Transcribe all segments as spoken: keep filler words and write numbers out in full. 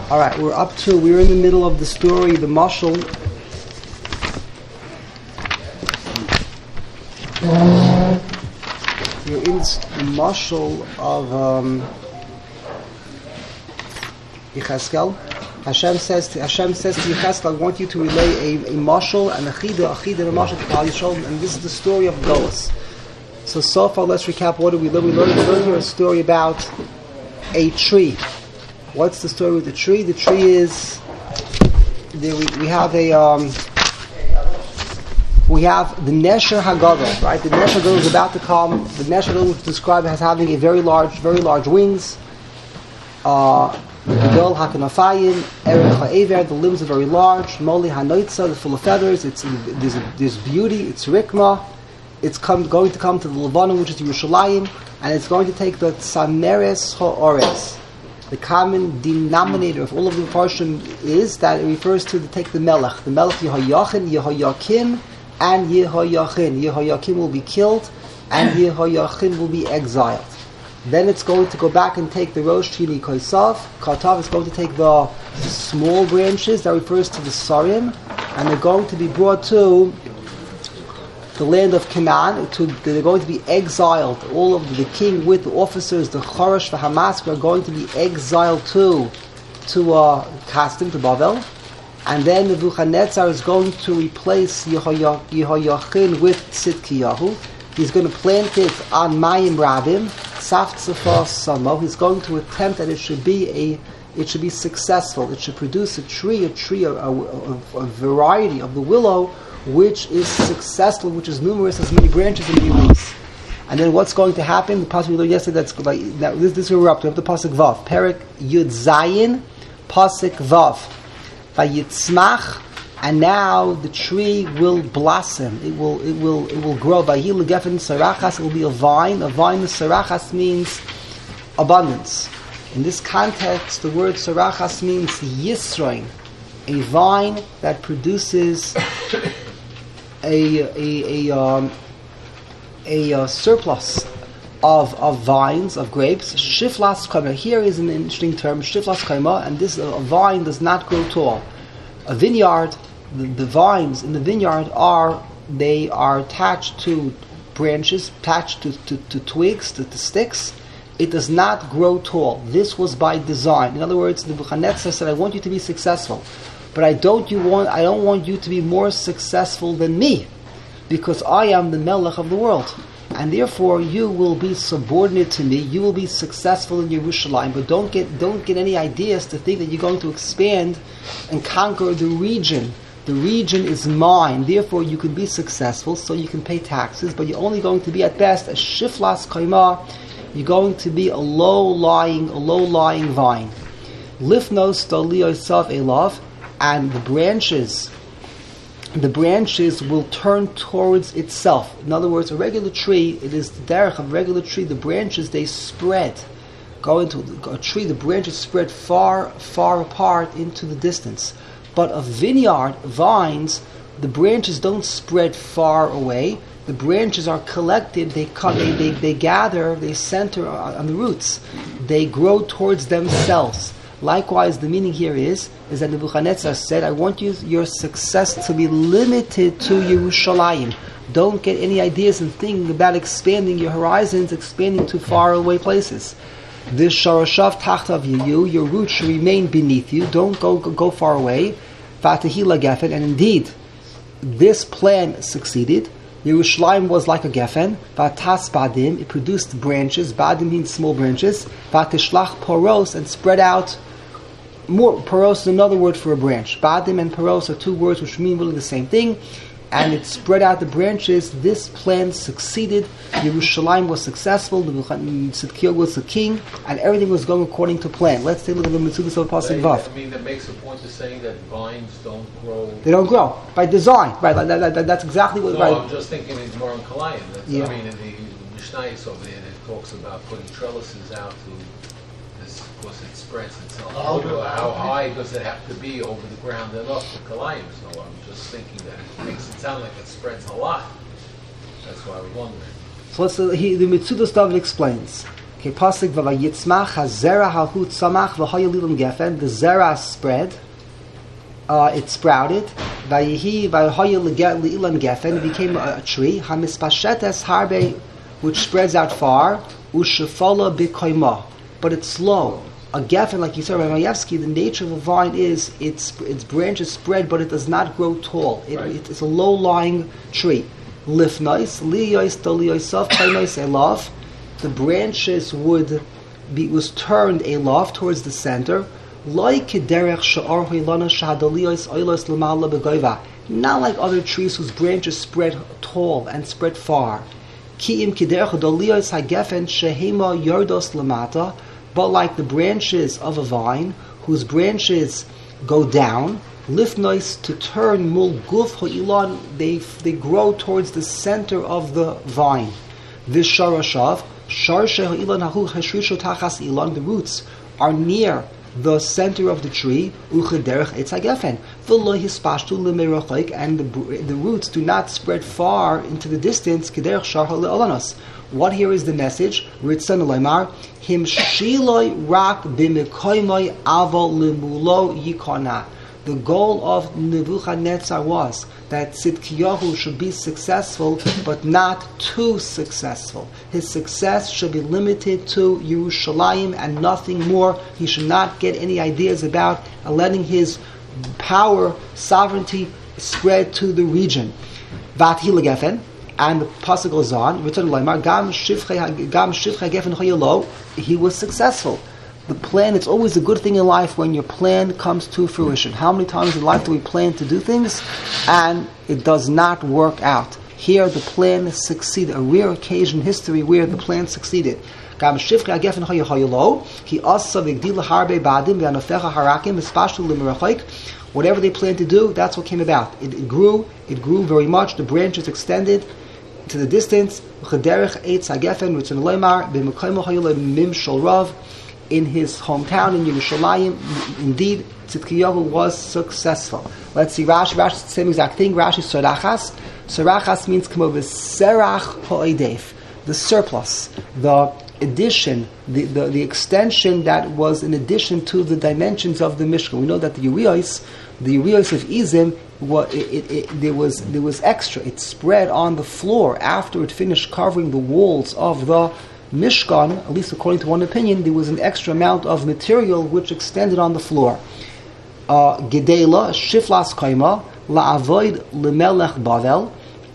All right, we're up to, we're in the middle of the story, the mashal. We're in the mashal of um, Yecheskel. Hashem says to Hashem says to Yecheskel, I want you to relay a, a mashal and a chida, a chida and a mashal to Klal Yisrael, and this is the story of Golos. So so far, let's recap. What did we learn? We learned earlier a story about a tree. What's the story with the tree? The tree is there we, we have a um, we have the Nesher Hagadol, right? The Nesher Hagadol is about to come. The Nesher Hagadol is described as having a very large, very large wings. Uh, Gadol Hakanafayim, Erech Ha'ever, the limbs are very large. Moli Hanoitza, the full of feathers. It's there's, there's beauty. It's Rikma. It's come, going to come to the Lebanon, which is Yerushalayim, and it's going to take the Tzameres Ha'ores. The common denominator of all of the Farshim is that it refers to the, take the Melech. The Melech Yehoyachin, Yehoyakim, and Yehoyachin. Yehoyakim will be killed, and Yehoyachin will be exiled. Then it's going to go back and take the Rosh Chini Koisav. Katav is going to take the small branches, that refers to the Sarim, and they're going to be brought to the land of Canaan. To, they're going to be exiled. All of the, the king with the officers, the Choresh, the Hamas, are going to be exiled to to uh, Kasdim, to Bavel. And then Nebuchadnezzar is going to replace Yehoya, Yehoyachin with Tzidkiyahu. He's going to plant it on Mayim Rabim, Saf Tzefah Samo. He's going to attempt that it should be a it should be successful. It should produce a tree, a tree, a, a, a, a variety of the willow, which is successful, which is numerous, as many branches and many leaves. And then what's going to happen? The pasuk we learned yesterday. That's like that, this. This is where we're up to. We have the pasuk Vav, Perek Yud Zayin, pasuk Vav, Vayitzmach, and now the tree will blossom. It will, it will, it will grow. Vayil Gefen Sarachas. It will be a vine. A vine. Sarachas means abundance. In this context, the word Sarachas means Yisroin, a vine that produces a a a, um, a uh, surplus of of vines, of grapes. Shiflas kaima. Here is an interesting term, shiflas kaima, and this uh, a vine does not grow tall. A vineyard, the, the vines in the vineyard are they are attached to branches, attached to, to, to twigs, to, to sticks. It does not grow tall. This was by design. In other words, Nebuchadnezzar said, "I want you to be successful, but I don't you want I don't want you to be more successful than me, because I am the Melech of the world, and therefore you will be subordinate to me. You will be successful in Yerushalayim, but don't get don't get any ideas to think that you're going to expand and conquer the region. The region is mine. Therefore, you can be successful, so you can pay taxes, but you're only going to be at best a shiflas kaima. You're going to be a low-lying, a low-lying vine. Lifnos stoli yosav elav." And the branches, the branches will turn towards itself. In other words, a regular tree, it is the derech of a regular tree, the branches, they spread. Go into a tree, the branches spread far, far apart into the distance. But a vineyard, vines, the branches don't spread far away. The branches are collected, they come, they, they, they gather, they center on the roots. They grow towards themselves. Likewise, the meaning here is, is that Nebuchadnezzar said, I want you, your success to be limited to Yerushalayim. Don't get any ideas and thinking about expanding your horizons, expanding to far away places. This sharashav tachtav you, your roots should remain beneath you. Don't go go, go far away. Fatahila gefen, and indeed, this plan succeeded. Yerushalayim was like a gefen. Vatas badim, it produced branches. Badim means small branches. Vatishlach poros, and spread out. More poros is another word for a branch. Badim and poros are two words which mean really the same thing. And it spread out the branches. This plan succeeded. Yerushalayim was successful. Tzidkiyahu was the king, and everything was going according to plan. Let's take a look at the Mitzvah of Pasuk Vav. I mean, that makes a point of saying that vines don't grow. They don't grow by design. Right? That, that, that, that's exactly what. No, right. I'm just thinking it's more on Kalayim. That's, Yeah. I mean, in the Mishnayos over there, it talks about putting trellises out to this, because it spreads itself. Oh, How, how high does it have to be over the ground enough for Kalayim? So I'm just thinking that it makes it sound like it spreads a lot. That's why I was wondering. So let's uh, he, the Mitzudas David explains. Okay, pasuk v'vayitzmach hazera hahu tzamach v'hayalilim gefen. The zera spread. Uh, it sprouted. Vayihi v'hayalilim gefen. It became a, a tree. Hamispashetes harbe, which spreads out far. Ushefala b'koima. But it's slow. A gefen, like you said, Ramayevsky, the nature of a vine is its its branches spread, but it does not grow tall. It, right. it, it's a low-lying tree. Lifnois, liyois, doliyoisav, kainois, elav. The branches would be was turned elav towards the center. Like derech sha'ar hoilana shahadoliyois oilos lamala begoiva. Not like other trees whose branches spread tall and spread far. Kiim kiderech doliyois hagefen shehema yordos lamata. But like the branches of a vine, whose branches go down, lifnois, to turn mul guf ho'ilan, they they grow towards the center of the vine. This sharashav, sharshe ho'ilan hahu hashrisho tachas ilan, the roots are near the center of the tree, uchederech etz hagefen, v'lo hispashtu lemerochik, and the the roots do not spread far into the distance, kederech shar ha'le'olanos. What here is the message? Ritzan Elaymar, Him Shiloi Rak Bimikoimoi Avo Limulo Yikona. The goal of Nebuchadnezzar was that Tzidkiyahu should be successful, but not too successful. His success should be limited to Yerushalayim and nothing more. He should not get any ideas about letting his power, sovereignty spread to the region. Vathi Legefen. And the pasuk goes on, he was successful. The plan, it's always a good thing in life when your plan comes to fruition. How many times in life do we plan to do things and it does not work out? Here the plan succeeded, a rare occasion in history where the plan succeeded. Whatever they planned to do, that's what came about. It, it grew, it grew very much, the branches extended to the distance. In his hometown in Yerushalayim, indeed, Tzidkiyahu was successful. Let's see, Rashi, Rashi, the same exact thing. Rashi, Sarachas. Sarachas means come over Serach Ho'edef, the surplus, the addition, the, the, the extension that was in addition to the dimensions of the Mishkan. We know that the Urios, the Urios of Izim, what it, it, it, there was there was extra. It spread on the floor after it finished covering the walls of the Mishkan. At least according to one opinion, there was an extra amount of material which extended on the floor. Gedela Shiflas Kaima La'avoid Lemelech Bavel.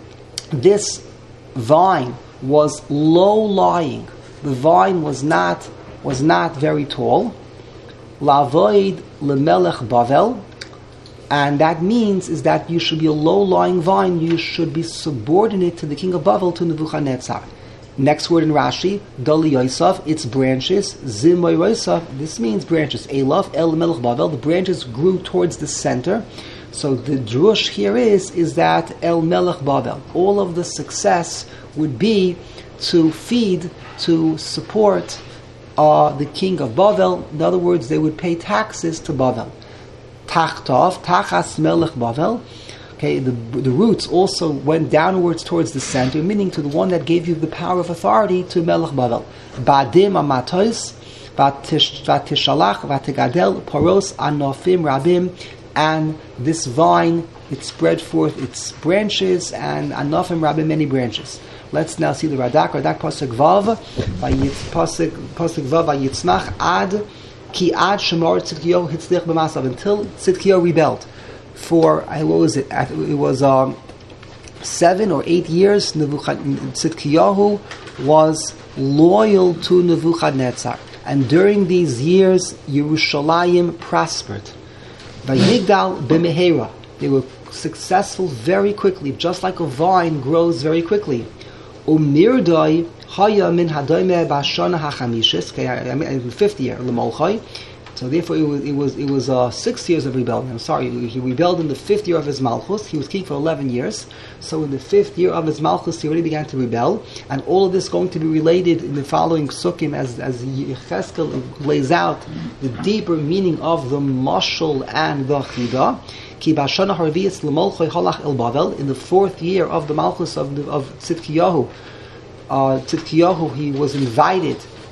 This vine was low-lying. The vine was not was not very tall. La'avoid Lemelech Bavel. And that means is that you should be a low-lying vine. You should be subordinate to the king of Bavel, to Nebuchadnezzar. Next word in Rashi, Dali Yosef, its branches. Zimoy Yosef, this means branches. Elaf, El Melech Bavel, the branches grew towards the center. So the drush here is, is that El Melech Bavel. All of the success would be to feed, to support uh, the king of Bavel. In other words, they would pay taxes to Bavel. Tachtov, Tachas Melech Bavel. Okay, the the roots also went downwards towards the center, meaning to the one that gave you the power of authority, to Melech Bavel. Badim Amatos, Vatishalach, Vatigadel, Poros, Anofim, Rabim, and this vine, it spread forth its branches, and Anofim, Rabim, many branches. Let's now see the Radak. Radak Pasuk Vav, Pasuk Pasuk Vav, Vayitzmach Ad. Ki ad shemar Tzidkiyahu hitzlich b'masav, until Tzidkiyahu rebelled. For, what was it? It was um, seven or eight years, Tzidkiyahu was loyal to Nebuchadnezzar. And during these years, Yerushalayim prospered. Vayigdal b'mehera. They were successful very quickly, just like a vine grows very quickly. Umirdai Haya min hadoime b'ashana hachamishis. Okay, I mean, the fifth year, lemolchai. So therefore, it was it was it was uh, six years of rebellion. I'm sorry, he rebelled in the fifth year of his malchus. He was king for eleven years. So in the fifth year of his malchus, he already began to rebel, and all of this going to be related in the following sukkim as as Yecheskel lays out the deeper meaning of the mashal and the chida. Ki b'ashana harviyas lemolchai halach el Bavel. In the fourth year of the malchus of the, of Tzidkiyahu. Uh, Tzidkiyahu, he was invited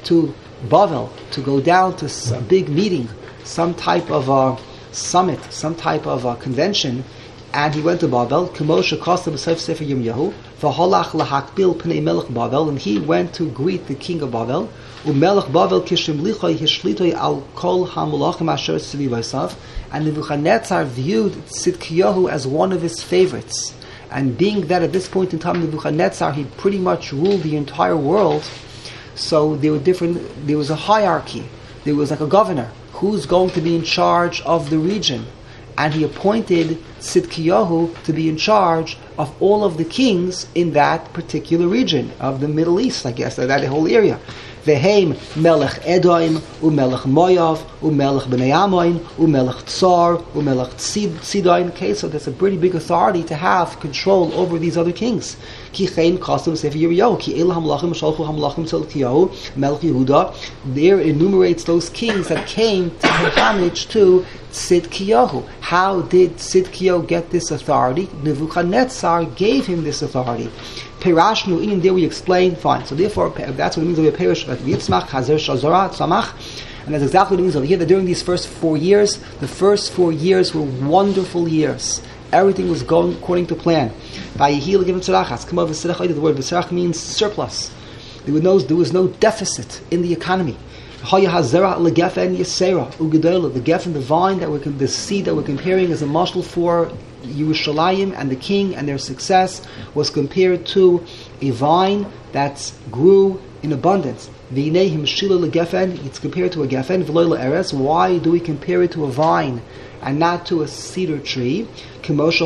to Bavel to go down to a big meeting, some type of a summit, some type of a convention, and he went to Bavel. Kemosha Kosta b'Seif Sefer Yirmiyahu v'holach lahakbil pnei Melech Bavel, and he went to greet the king of Bavel. Umelech Bavel kishimlichoi hishlitoi al kol hamulachim asher tzvivasav, and Nebuchadnezzar viewed Tzidkiyahu as one of his favorites. And being that at this point in time Nebuchadnezzar, he pretty much ruled the entire world, so there were different. There was a hierarchy. There was like a governor who's going to be in charge of the region, and he appointed Tzidkiyahu to be in charge of all of the kings in that particular region of the Middle East, I guess, that, that whole area. Veheim Melech Edom, Umelech Moav, Umelech Bnei Ammon, Umelech Tsar, Umelech Sidon. Okay, so that's a pretty big authority to have control over these other kings. Ki Chein Kasim Sefer Yirmiyahu, Ki El Hamlachim Shalchu Hamlachim Tzidkiyahu, Melech Yehuda. There enumerates those kings that came to pay homage to Tzidkiyahu. How did Tzidkiyahu get this authority? Nebuchadnezzar gave him this authority. Perashnu, in there we explain, fine. So therefore, that's what it means over here, Perish, Yitzmach, Hazer, Shazara, Tzamach. And that's exactly what it means over here, that during these first four years, the first four years were wonderful years. Everything was going according to plan. Vayihil given tzarachas. Come over tzarach, the word tzarach means surplus. There was no, there was no deficit in the economy. The geffen, the vine that we're, the seed that we're comparing as a mashal for Yerushalayim and the king and their success was compared to a vine that grew in abundance. It's compared to a geffen. Why do we compare it to a vine and not to a cedar tree? Because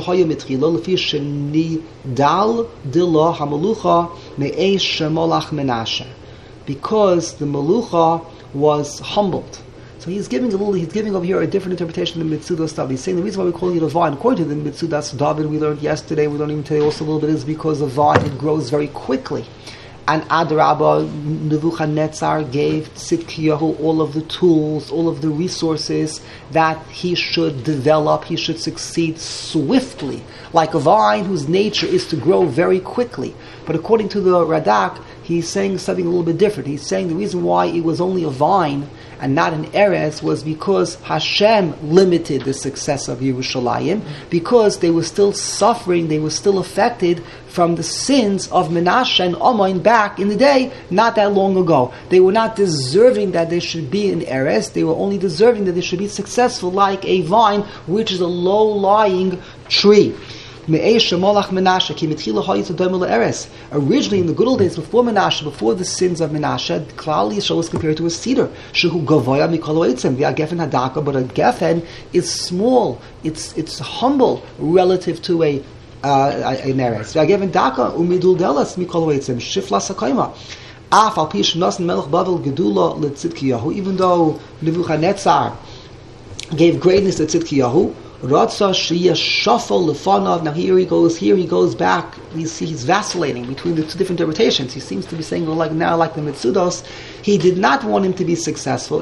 the Malucha was humbled. So he's giving a little, he's giving over here a different interpretation of the Mitzudas stuff. He's saying the reason why we're calling it a vine, according to the Mitzudas David we learned yesterday, we don't even tell you also a little bit, is because the vine, it grows very quickly. And Adrabah, Nebuchadnezzar gave Tzidkiyahu all of the tools, all of the resources that he should develop, he should succeed swiftly, like a vine whose nature is to grow very quickly. But according to the Radak, he's saying something a little bit different. He's saying the reason why it was only a vine and not an Eretz was because Hashem limited the success of Yerushalayim, because they were still suffering, they were still affected from the sins of Menashe and Ammon back in the day, not that long ago. They were not deserving that they should be in Eretz, they were only deserving that they should be successful like a vine, which is a low-lying tree. Originally, in the good old days, before Menashe, before the sins of Menashe, Klal Yisrael was compared to a cedar. But a geffen is small, it's it's humble relative to a uh, an eretz. Even though Nebuchadnezzar gave greatness to Tzidkiyahu, now here he goes, here he goes back, we see he's vacillating between the two different interpretations. He seems to be saying, well, like now, like the Mitzudos, he did not want him to be successful.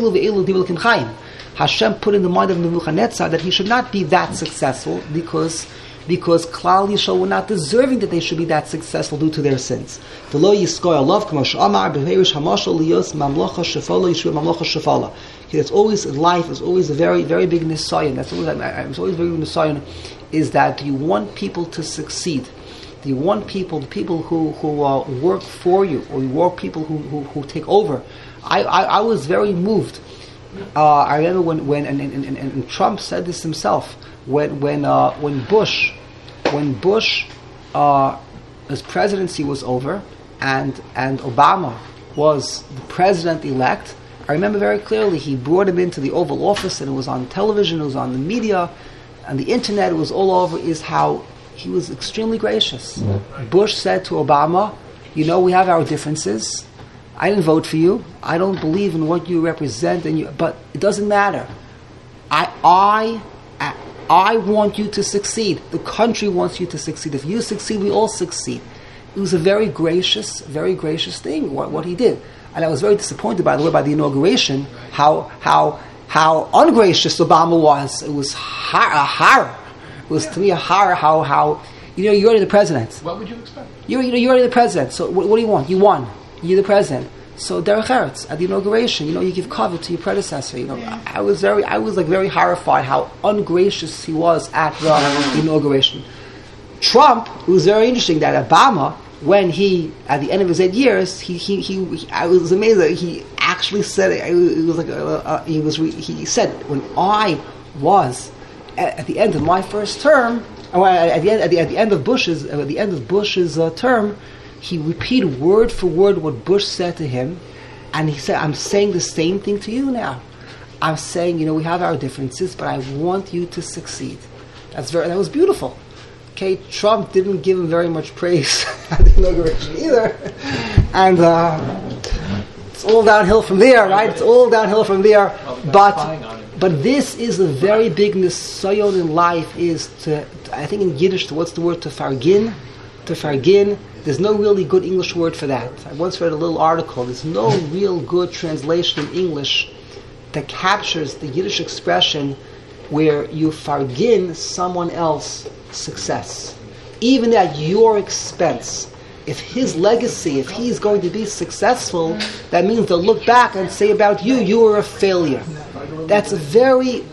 Hashem put in the mind of Nebuchadnezzar that he should not be that successful because because Klal Yisrael were not deserving that they should be that successful due to their sins. The lo yiskoy alav k'mosh amar b'herish hamashal liyos mamlocha shefala yishu mamlocha shefala. It's always in life. It's always a very very big nisayon. That's always it's always very big nisayon. Is that you want people to succeed? Do you want people, the people who who uh, work for you, or you want people who, who, who take over? I, I, I was very moved. Uh, I remember when when and, and, and, and Trump said this himself. When when uh, when Bush when Bush uh, his presidency was over and and Obama was the president elect, I remember very clearly he brought him into the Oval Office and it was on television, it was on the media, and the internet, it was all over. Is how he was extremely gracious. Mm-hmm. Bush said to Obama, "You know, we have our differences. I didn't vote for you. I don't believe in what you represent, and you, but it doesn't matter. I I." I want you to succeed. The country wants you to succeed. If you succeed, we all succeed." It was a very gracious, very gracious thing, what, what he did. And I was very disappointed, by the way, by the inauguration, how how how ungracious Obama was. It was har- a horror. It was to me a horror how, how you know, you're already the president. What would you expect? You're, you know, you're already the president. So what, what do you want? You won. You're the president. So Derech Eretz, at the inauguration, you know, you give cover to your predecessor. You know, Yeah. I, I was very, I was like very horrified how ungracious he was at the inauguration. Trump, it was very interesting that Obama, when he, at the end of his eight years, he, he, he, he I was amazed that he actually said it. It was like a, a, he was, re, he said, when I was at, at the end of my first term, or at the end, at the, at the end of Bush's, at the end of Bush's uh, term, he repeated word for word what Bush said to him, and he said, "I'm saying the same thing to you now. I'm saying, you know, we have our differences, but I want you to succeed." That's very, that was beautiful. Okay, Trump didn't give him very much praise at the inauguration either, and uh, it's all downhill from there, right? It's all downhill from there. But but this is a very big nisayon in life. Is to, I think in Yiddish, what's the word to fargin? To fargin. There's no really good English word for that. I once read a little article. There's no real good translation in English that captures the Yiddish expression where you fargin someone else's success, even at your expense. If his legacy, if he's going to be successful, that means they'll look back and say about you, you were a failure. That's a very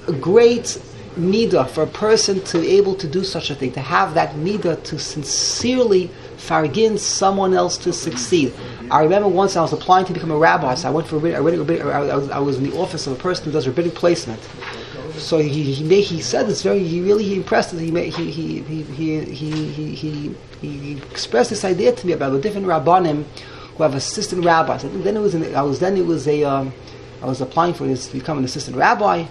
great midah for a person to be able to do such a thing, to have that midah to sincerely fargin someone else to succeed. I remember once I was applying to become a rabbi, so I went for a, I, went a, I, was, I was in the office of a person who does rabbinic placement. So he he, made, he said this very, he really he impressed us. He made, he, he, he, he, he, he, he expressed this idea to me about the different rabbanim who have assistant rabbis. I think then it was in, I was then it was a um, I was applying for this to become an assistant rabbi,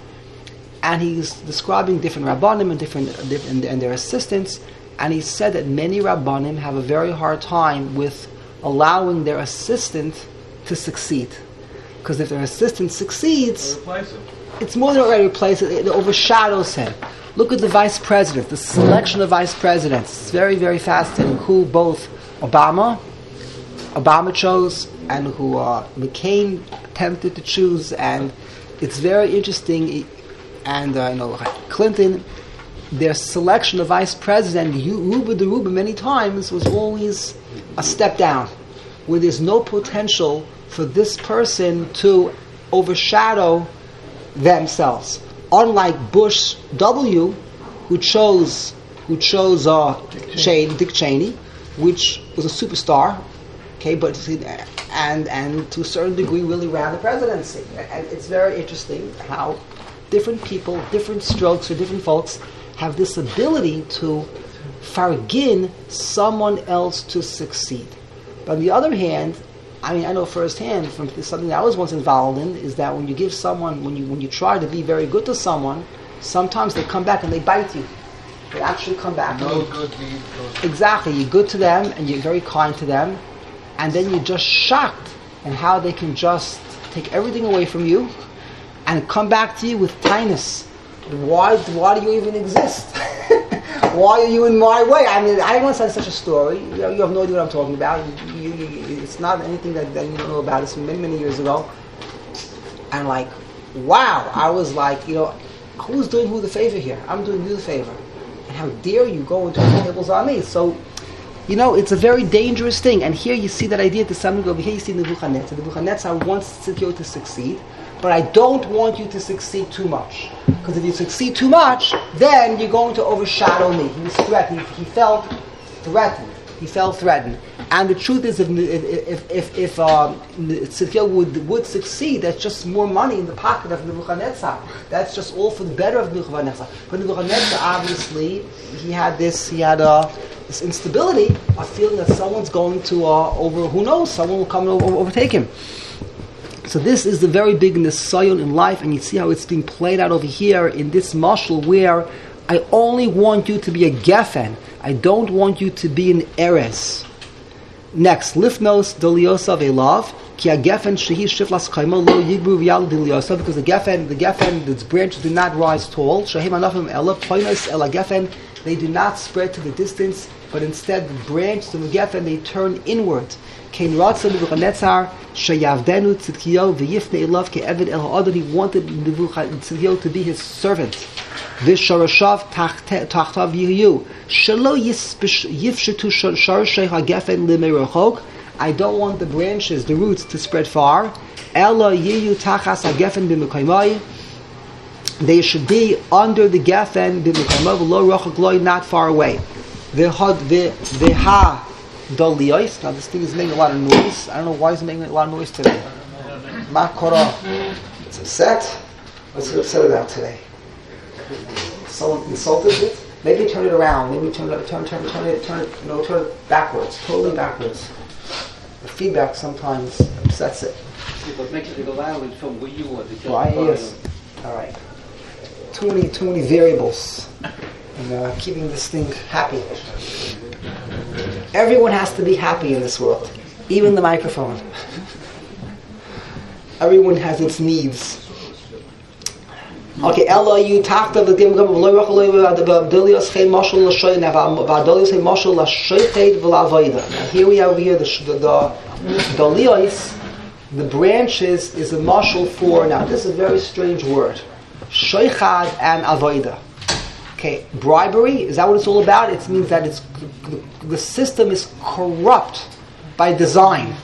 and he's describing different rabbanim and different, different and their assistants. And he said that many rabbanim have a very hard time with allowing their assistant to succeed, because if their assistant succeeds, it's more than already replace it, it overshadows him. Look at the vice president, the selection of vice presidents. It's very, very fascinating who both Obama, Obama chose and who uh, McCain attempted to choose, and it's very interesting. And uh, you know, Clinton, their selection of vice president, Ruba de Ruba, many times was always a step down, where there's no potential for this person to overshadow themselves. Unlike Bush W, who chose who chose uh, Dick Cheney, Dick Cheney, which was a superstar, okay, but and and to a certain degree really ran the presidency. And it's very interesting how different people, different strokes for different folks have this ability to fargin someone else to succeed. But on the other hand, I mean, I know firsthand from something that I was once involved in, is that when you give someone, when you when you try to be very good to someone, sometimes they come back and they bite you. They actually come back. No good deed goes. Exactly. You're good to them and you're very kind to them, and then you're just shocked at how they can just take everything away from you and come back to you with kindness. Why, why do you even exist? Why are you in my way? I mean, I once had such a story. You, know, you have no idea what I'm talking about. You, you, it's not anything that, that you don't know about. It's from many, many years ago. And like, wow, I was like, you know, who's doing who the favor here? I'm doing you the favor. And how dare you go and turn the tables on me? So, you know, it's a very dangerous thing. And here you see that idea to some degree. Here you see Nebuchadnezzar. Nebuchadnezzar wants Tzidkiyahu to succeed, but I don't want you to succeed too much. Because if you succeed too much, then you're going to overshadow me. He was threatened. He felt threatened. He felt threatened. And the truth is, if if if, if um, Tzidkiyahu would would succeed, that's just more money in the pocket of Nebuchadnezzar. That's just all for the better of Nebuchadnezzar. But Nebuchadnezzar, obviously, he had this. He had uh, this instability of feeling that someone's going to uh, over. Who knows? Someone will come and over, overtake him. So this is the very big nisayon in life, and you see how it's being played out over here in this mashal, where I only want you to be a gefen. I don't want you to be an eres. Next, lifnos doliosav elav ki a gefen shehi shiflas chayma lo yigbu v'yal doliosav, because the gefen, the gefen, its branches do not rise tall. Shehem anafim ela poinos ela gefen, they do not spread to the distance, but instead the branches of the gefen, they turn inward. Kein ratza Nebuchadnezzar sheyavdenu Tzidkiyahu v'yifnei elav ke'eved el ha'adon. He wanted Tzidkiyahu to be his servant. V'sharashav tachtav yihiyu shelo yifshetu sharashei hagefen l'meirachok I don't want the branches, the roots, to spread far. Ella yiyu tachas hagefen b'mekaymai. They should be under the gefen b'mekaymai, lo rachok loy, not far away. The had the the ha doliyos. Now this thing is making a lot of noise. I don't know why it's making a lot of noise today. Makora. It's upset. Let's get upset about today. Someone insulted it. Maybe turn it around. Maybe turn it, turn, turn, turn it, turn it, you know, turn it backwards, totally backwards. The feedback sometimes upsets it. Yeah, but make it loud from where you are. Right, yes. All right. Too many, too many variables in uh, keeping this thing happy. Everyone has to be happy in this world, even the microphone. Everyone has its needs. Okay, Ella, you talked of the game of Abdelios Hey Moshel Lashoy Nava Abdelios Hey Moshel Lashoy V'Lavoida. Now here we have here the the Dolios, the branches is a moshel for. Now this is a very strange word, Shoichad and Avoida. Okay, bribery, is that what it's all about? It means that it's the, the system is corrupt by design.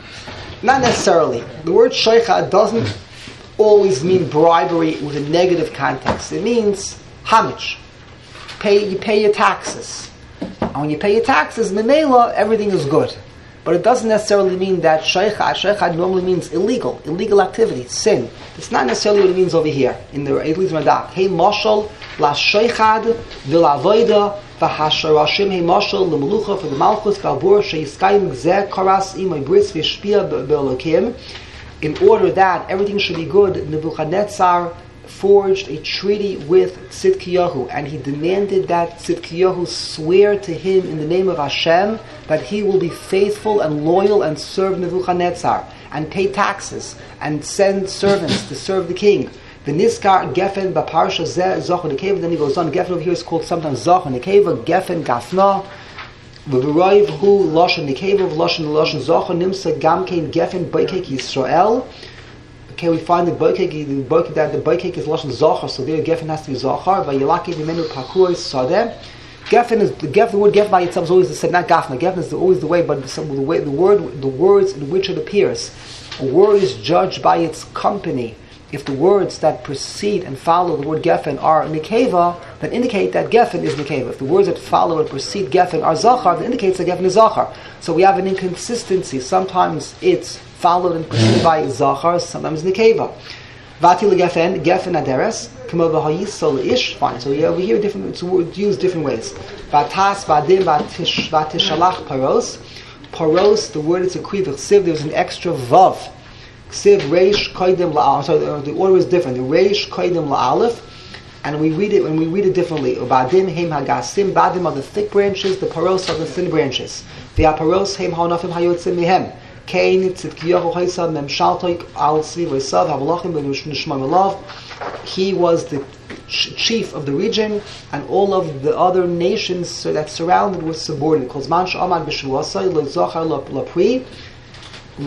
Not necessarily. The word Shoichad doesn't always mean bribery with a negative context. It means homage. Pay, you pay your taxes. And when you pay your taxes, memela, everything is good. But it doesn't necessarily mean that shaykhad. Shaykhad normally means illegal, illegal activity, sin. It's not necessarily what it means over here in the Eilid Radak. Hey mashal la shaykhad v'lavoida v'hasharashim hey mashal l'melucha for the malchus kalbur sheyiskayim gzeh karas imay bris v'shpia be'elokim. In order that everything should be good, Nebuchadnezzar forged a treaty with Tzidkiyahu, and he demanded that Tzidkiyahu swear to him in the name of Hashem that he will be faithful and loyal and serve Nebuchadnezzar, and pay taxes, and send servants to serve the king. The Niskar Gefen Baparsha Zeh Zochar Nekeva, then he goes on, Gefen over here is called sometimes Zochar Nekeva, Gefen Gafna, V'v'roiv hu lashon nekeva v'lashon lashon zochar nimsa gamkein gefen boikek Yisrael. Okay, we find the boikek, the boikek that the boikek is lashon zochar, so there gefen has to be zochar. V'yilaki v'menu pakur sadeh. Gefen is the gefen. The word gefen by itself is always the same, not gafna. Gefen is always the way, but the, the way the word, the words in which it appears. A word is judged by its company. If the words that precede and follow the word gefen are nekeva, then indicate that gefen is nekeva. If the words that follow and precede gefen are zachar, then indicates that gefen is zachar. So we have an inconsistency. Sometimes it's followed and preceded by zachar, sometimes nekeva. Vati legefen, gefen aderes, kamo v'hayisol ish. Fine. So yeah, we hear different. It's used different ways. Vatas vadim vatishalach paros. Paros. The word is a kriv siv. There's an extra vav. Ksiv reish koydem la'alef. So the, the order is different. The reish koydem la'alef, and we read it when we read it differently. Badim heim hagasim. Badim are the thick branches. The paros are the thin branches. The paros heim hanafim hayotzim mihem. Kain tzidkiyahu haysad memshaltoik al sviv haysad havalachim benishma melav. He was the chief of the region, and all of the other nations that surrounded were subordinate. Kozman sh'amad b'shuasai lo zochar lapri. Now,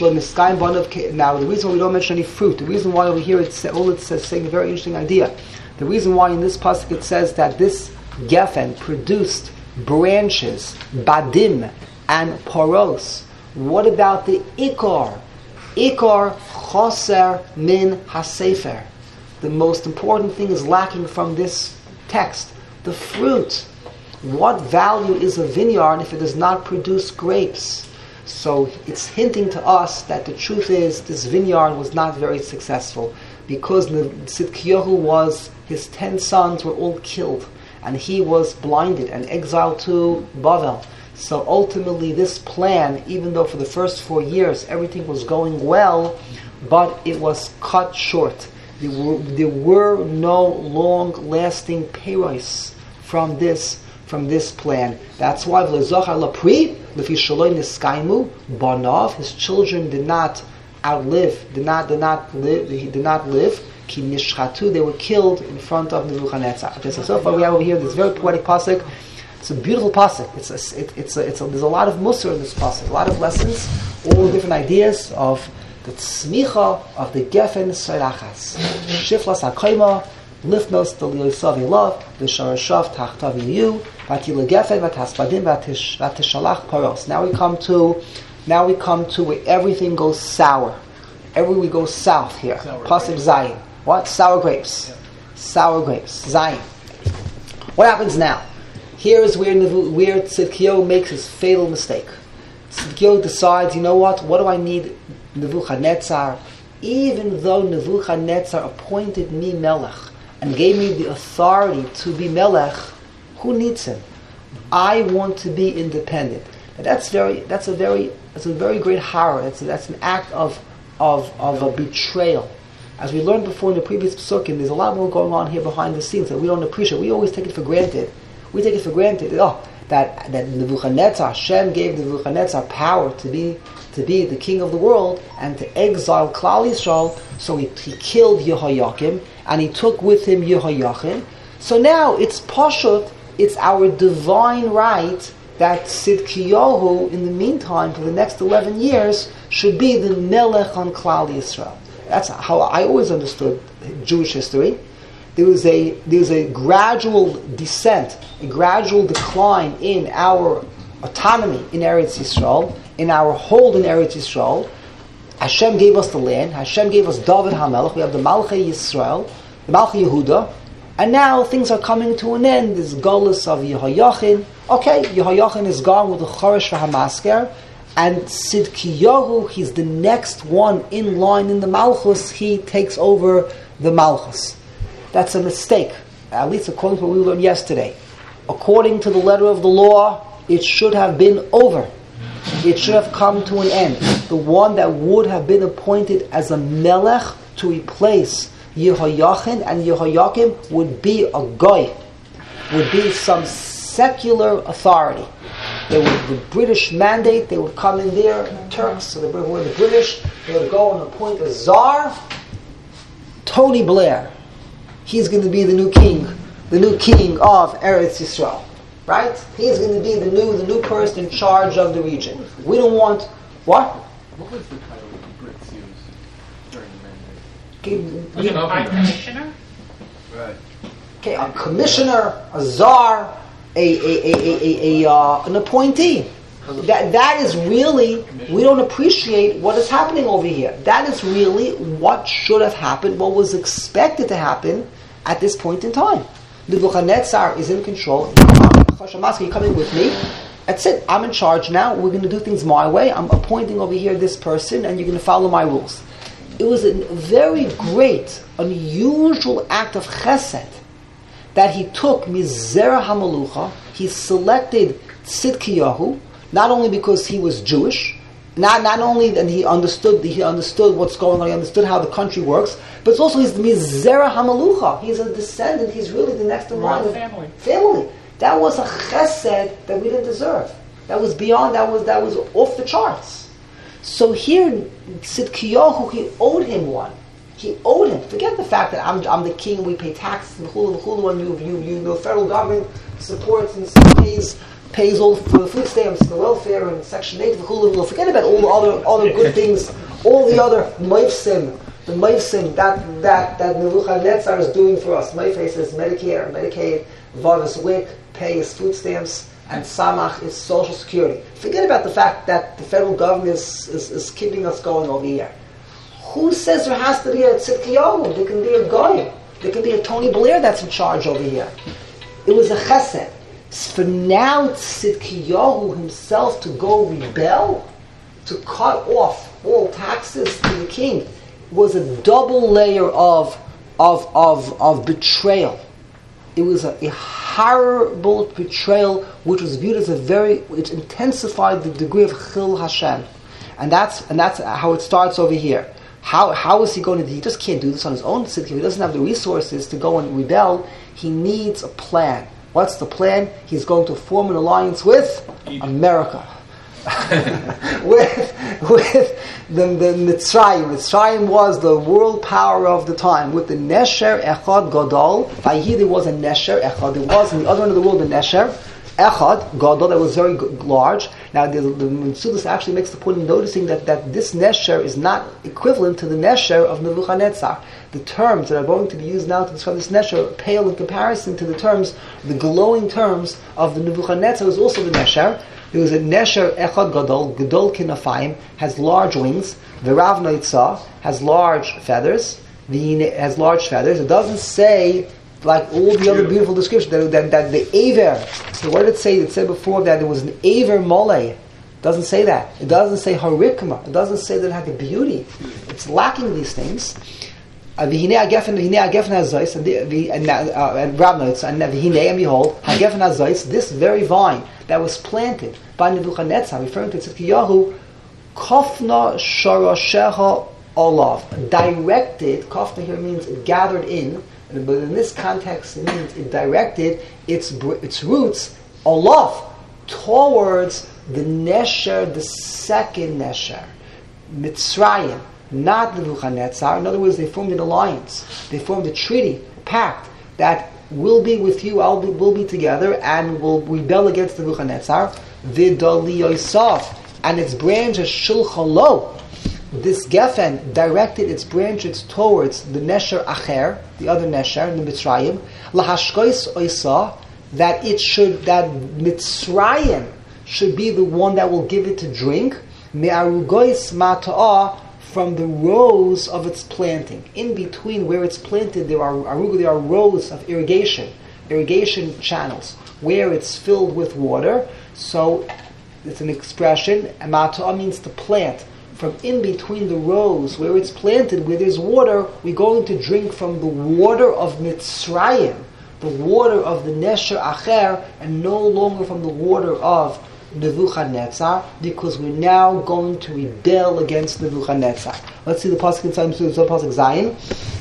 the reason why we don't mention any fruit, the reason why over here it's all it says saying a very interesting idea. The reason why in this pasuk it says that this gefen produced branches, badim and poros. What about the ikar? Ikar choser min hasefer. The most important thing is lacking from this text: the fruit. What value is a vineyard if it does not produce grapes? So it's hinting to us that the truth is this vineyard was not very successful because Tzidkiyahu was, his ten sons were all killed and he was blinded and exiled to Bavel. So ultimately this plan, even though for the first four years everything was going well, but it was cut short. There were, there were no long-lasting peiros from this from this plan. That's why V'lezochar lapri l'fi shaloi niskaimu banav. His children did not outlive, did not did not live. He did not live. Ki nishchatu. They were killed in front of Nebuchadnezzar. Okay, so so far we have over here this very poetic pasuk. It's a beautiful pasuk. It's a, it, it's a, it's a, there's a lot of musar in this pasuk. A lot of lessons, all different ideas of the tzmicha of the gefen soirachas, shiflas hakoima, lifnos deliosavi love, the sharashav tachtav yu, vati legefen vataspadim vatishalach paros. Now we come to Now we come to where everything goes sour. Everywhere we go south here. Pasuk Zayin. What? Sour grapes. Yeah. Sour grapes. Zayin. What happens now? Here is where, where Tzidkiyahu makes his fatal mistake. Tzidkiyahu decides, you know what? What do I need Nebuchadnezzar? Even though Nebuchadnezzar appointed me Melech and gave me the authority to be Melech, who needs him? I want to be independent. And that's very. That's a very. That's a very great horror. That's a, that's an act of of of a betrayal. As we learned before in the previous psukim, there's a lot more going on here behind the scenes that we don't appreciate. We always take it for granted. We take it for granted. Oh, that that Nebuchadnezzar, Hashem gave Nebuchadnezzar power to be to be the king of the world and to exile Klal Yisrael. So he, he killed Yehoiakim and he took with him Yehoiachin. So now it's pashut. It's our divine right that Tzidkiyahu, in the meantime, for the next eleven years, should be the Melech on Klal Yisrael. That's how I always understood Jewish history. There was a there was a gradual descent, a gradual decline in our autonomy in Eretz Yisrael, in our hold in Eretz Yisrael. Hashem gave us the land. Hashem gave us David HaMelech. We have the Malchei Yisrael, the Malchei Yehuda. And now things are coming to an end. This Golus of Yehoiachin. Okay, Yehoiachin is gone with the Choresh Hamasker. And Tzidkiyahu, he's the next one in line in the Malchus. He takes over the Malchus. That's a mistake, at least according to what we learned yesterday. According to the letter of the law, it should have been over. It should have come to an end. The one that would have been appointed as a Melech to replace Yehoiachin and Yehoiakim would be a goy, would be some secular authority. They would, the British mandate, they would come in there, the Turks, so they were the British, they would go and appoint a czar, Tony Blair. He's going to be the new king, the new king of Eretz Yisrael, right? He's going to be the new, the new person in charge of the region. We don't want, what? What was the title the Brits used during the mandate? Okay, Was it High Commissioner? Right. okay, a commissioner, a czar, a, a, a, a, a, a uh, an appointee. That that is really, we don't appreciate what is happening over here. That is really what should have happened, what was expected to happen at this point in time. Nebuchadnezzar is in control. You're coming with me. That's it. I'm in charge now. We're going to do things my way. I'm appointing over here this person, and you're going to follow my rules. It was a very great, unusual act of chesed that he took Mizera HaMalucha. He selected Tzidkiyahu, not only because he was Jewish, not not only that he understood he understood what's going on, he understood how the country works, but it's also he's the Mizera HaMalucha. He's a descendant. He's really the next in line of family. Family. That was a chesed that we didn't deserve. That was beyond. That was that was off the charts. So here, Tzidkiyahu, he owed him one. He owed him. Forget the fact that I'm I'm the king. We pay taxes. The whole the whole and you you you the federal government supports and pays pays all for the food stamps, the welfare, and Section eight. The whole forget about all the other other good things. All the other meifsim, the meifsim that that that Nebuchadnezzar is doing for us. Meifsim is Medicare, Medicaid, Vav is W I C, pay is food stamps, and Samach is Social Security. Forget about the fact that the federal government is is, is keeping us going over here. Who says there has to be a Tzidkiyahu? There can be a Goy. There can be a Tony Blair that's in charge over here. It was a chesed. For now, Tzidkiyahu himself to go rebel, to cut off all taxes to the king, was a double layer of of of, of betrayal. It was a, a horrible betrayal, which was viewed as a very, which intensified the degree of Chil Hashem, and that's and that's how it starts over here. How how is he going to? He just can't do this on his own. He doesn't have the resources to go and rebel. He needs a plan. What's the plan? He's going to form an alliance with Egypt. America, with with the the Mitzrayim. Mitzrayim was the world power of the time. With the Nesher Echad Gadol, Vayhi there was a Nesher Echad. There was in the other end of the world a Nesher. echad gadol that was very g- large. Now the, the Metzudas actually makes the point of noticing that, that this nesher is not equivalent to the nesher of Nebuchadnezzar. The terms that are going to be used now to describe this nesher pale in comparison to the terms, the glowing terms of the Nebuchadnezzar was also the nesher. There was a nesher echad gadol, gadol kinafayim, has large wings. V'rav noitzah has large feathers. The has large feathers. It doesn't say, like all the other beautiful descriptions, that, that, that the aver, so what did it say? It said before that there was an aver mole. It doesn't say that. It doesn't say harikma. It doesn't say that it had a beauty. It's lacking these things. V'hinei hagefen, v'hinei hagefen hazois, and the and and Rav notes, and v'hinei, and behold, hagefen hazois, this very vine that was planted by Nebuchadnezzar, referring to Tzidkiyahu, kofna shorosheha olav, directed. Kofna here means gathered in. But in this context, it means it directed its its roots alof towards the nesher, the second nesher, Mitzrayim, not Nebuchadnezzar. In other words, they formed an alliance. They formed a treaty, a pact that will be with you. I'll be, we'll be together, and will rebel against Nebuchadnezzar. V'dali Yosef, and its branches shulchan lo. This Geffen directed its branches towards the Nesher Acher, the other Nesher, the Mitzrayim, lahashkois oisa, that it should, that Mitzrayim should be the one that will give it to drink, me'arugois mata'ah, from the rows of its planting. In between where it's planted, there are aruga, there are rows of irrigation, irrigation channels, where it's filled with water. So it's an expression, mata'ah means to plant. From in between the rows where it's planted, where there's water, we're going to drink from the water of Mitzrayim, the water of the Nesher Acher, and no longer from the water of Nebuchadnezzar, because we're now going to rebel against Nebuchadnezzar. Let's see the pasuk inside the pasuk Zayin.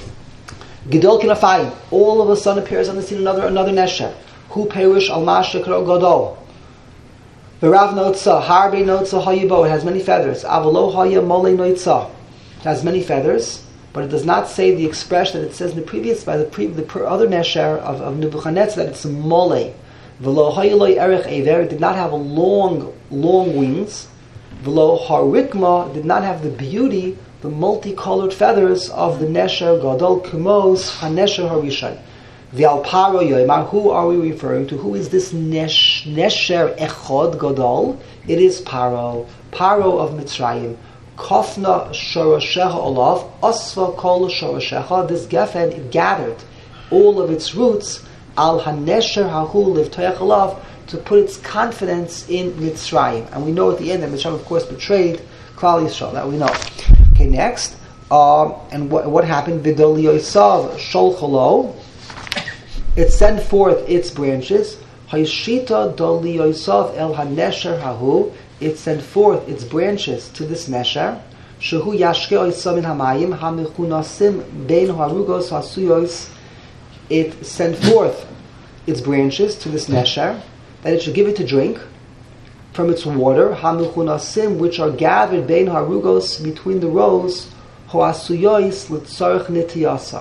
Gedol kinafayim. All of a sudden appears on the scene another another Nesher. Hu perish al masha kro gadol. V'rav notzah, harbe notzah hayibo, it has many feathers. Avalo haya mole notzah, it has many feathers, but it does not say the expression that it says in the previous, by the, pre, the per, other nesher of, of Nebuchadnezzar, that it's a mole. V'lo hayaloi erech ever, it did not have a long, long wings. V'lo harikma, did not have the beauty, the multicolored feathers of the nesher gadol kumos hanesher harishan. The Alparo Yoimar, who are we referring to? Who is this nesh, Nesher Echod Gadol? It is Paro, Paro of Mitzrayim. Kofna Shoroshecha Olav, Asva Kol Shoroshecha, this Geffen, it gathered all of its roots, Al HaNesher Hahu Livtoyach Olav, to put its confidence in Mitzrayim. And we know at the end that Mitzrayim, of course, betrayed Klal Yisrael. That we know. Okay, next. Uh, and what, what happened? Vidol Yosav Sholcholo. It sent forth its branches. Hayshita doli Yosef el hanesher hahu. It sent forth its branches to this nesher. Shehu yashke oisam in hamayim hamichunasim bein harugos hasuyos. It sent forth its branches to this nesher, that it should give it to drink from its water. Hamichunasim, which are gathered bein harugos, between the rows, hoasuyos litzarich nitiyasa,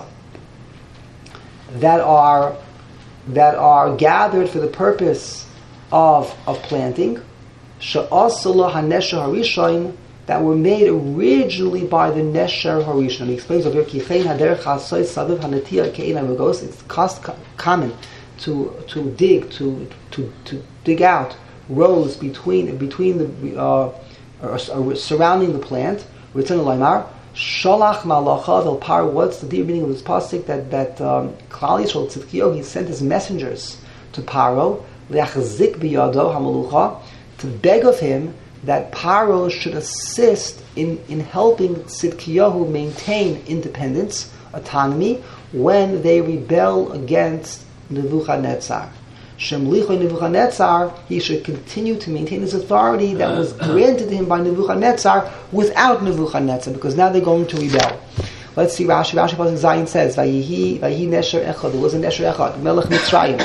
that are that are gathered for the purpose of of planting, she'asala hanesher harishain, that were made originally by the nesher harishain. He explains over here, kichein haderech hasoy saviv hanetiya kein amigos. It's cost common to to dig to to to dig out rows between between the uh, or, or surrounding the plant. Written in Laimar. Shalach malacha vel par. What's the deep meaning of this pasuk? That that um, Klal Yisrael Tzidkiyahu, he sent his messengers to Paro leachzik biyado hamalucha, to beg of him that Paro should assist in in helping Tzidkiyahu maintain independence, autonomy, when they rebel against Nebuchadnezzar. Shemlicho Nebuchadnezzar, he should continue to maintain his authority that was granted to him by Nebuchadnezzar without Nebuchadnezzar, because now they're going to rebel. Let's see Rashi. Rashi Pasuk Zayin says, Vayihi Vayihi Nesher Echad. There was a Nesher Echad, Melech Mitzrayim.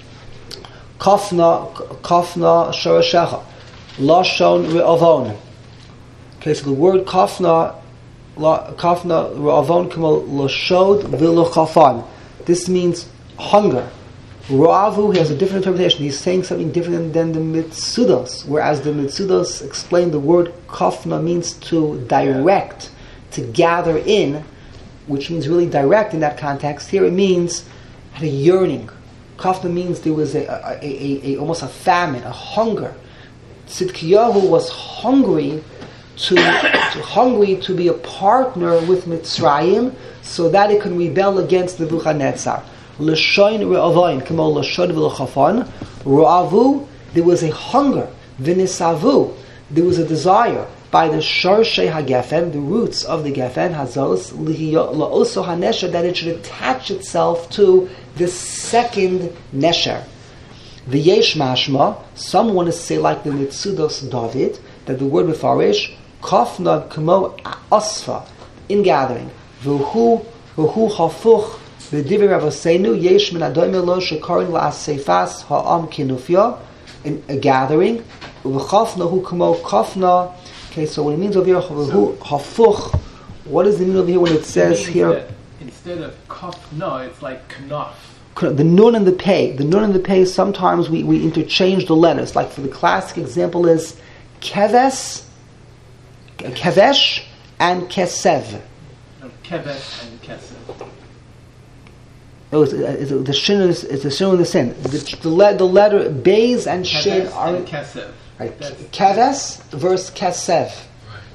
Kofna Kofna Shoroshecha, Lashon Re'avon. Okay, so the word Kofna Kofna Re'avon Kemo Lashod V'Lochafan. This means hunger. Ra'avu, he has a different interpretation. He's saying something different than the Mitsudos, whereas the Mitsudos explain the word kafna means to direct, to gather in, which means really direct in that context. Here it means a yearning. Kafna means there was a, a, a, a almost a famine, a hunger. Tzidkiyahu was hungry to, to hungry to be a partner with Mitzrayim so that it could rebel against Nebuchadnezzar. L'shoin re'avayin, kamo l'shod v'l'chafan. Ra'avu, there was a hunger. V'nisavu, there was a desire by the sharshei hagefen, the roots of the gefen, hazos, la'oso hanesher, that it should attach itself to the second nesher. V'yesh mashma, some want to say like the Mitsudos David, that the word befarish, kafna kamo asfa, in gathering. V'hu, v'hu hafuch, v'divi ravoseinu, yesh min adoim lo shekarin la'asefas ha'am kinufya, in a gathering. V'chafna hu kamo kafna. Okay, so when it means over here, v'hu hafuch, what does it mean over here when it says here? Instead of kafna, it's like knaf. The nun and the pei. The nun and the pei, sometimes we, we interchange the letters. Like for the classic example is keves, kevesh, and kesev. No, kevesh and kesev. Oh, it's, it's, it's the shin is it's the shin and the sin. The, the, le, the letter beis and shin Keves are and kesev. right. That's- Keves versus kesev. Right.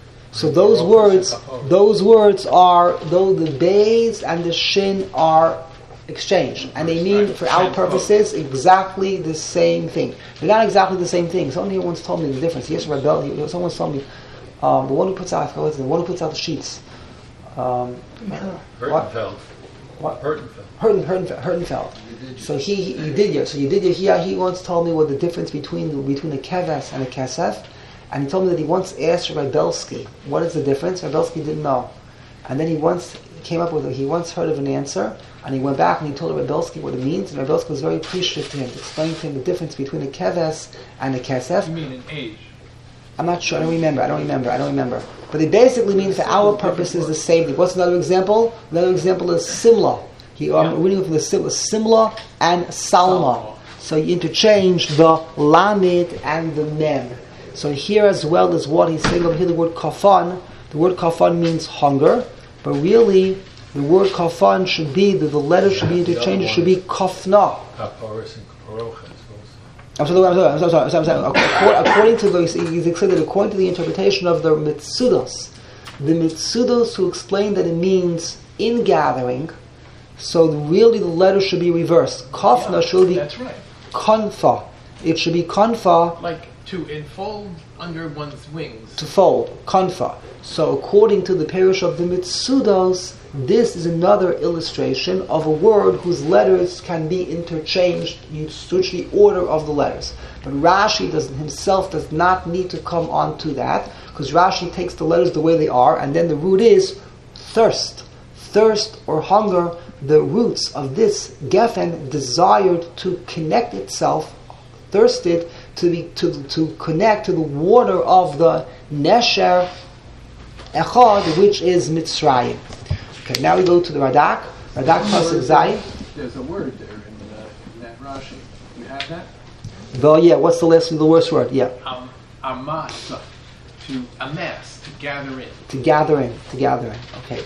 So those All words, versus kapara. those words are though the beis and the shin are exchanged, and they mean, for our purposes, exactly the same thing. They're not exactly the same thing. Someone here once told me the difference. Yes, Rebel. He, someone told me um, the one who puts out, I forgot what it's, the one who puts out the sheets. Um, Hertenfeld. What? Hertenfeld. Herten, Herten, Hertenfeld. So he, he, you did yeah. So you did yeah. He, he once told me what the difference between between a keves and a kesef, and he told me that he once asked Rebelsky, what is the difference? Rebelsky didn't know, and then he once came up with it. He once heard of an answer, and he went back and he told Rebelsky what it means, and Rebelsky was very appreciative to him, to explain to him the difference between a keves and a kesef. You mean in age? I'm not sure. I don't remember. I don't remember. I don't remember. But it basically means for our purposes the same thing. What's another example? Another example is simla. He, I'm Yeah. reading from the simla, simla and salma. Salma. So you interchange the lamid and the mem. So here as well as what he's saying over here, the word kafan. The word kafan means hunger, but really the word kafan should be, the, the letter should be interchanged, it should be kafna. Kaparis and kaparochas also. I'm sorry, I'm sorry, I'm sorry, I'm sorry, I'm sorry. According, according to the, he's explained that according to the interpretation of the Mitsudos, the Mitsudos who explain that it means in gathering, so really the letter should be reversed. Kafna Yeah, should be that's right. konfa. It should be konfa, Like to enfold under one's wings. to fold, konfa. So according to the parish of the Mitsudos, this is another illustration of a word whose letters can be interchanged. You switch the order of the letters. But Rashi does, himself does not need to come on to that, because Rashi takes the letters the way they are, and then the root is thirst. Thirst or hunger, the roots of this gefen desired to connect itself, thirsted to be to, to connect to the water of the Nesher Echad, which is Mitzrayim. Okay, now we go to the Radak. Radak Pasuk Zayin. There's a word there in, uh, in that Rashi. You have that? The yeah, what's the last the worst word? Yeah, Um, amasa, to amass, to gather in. to gather in, to gather in. Okay.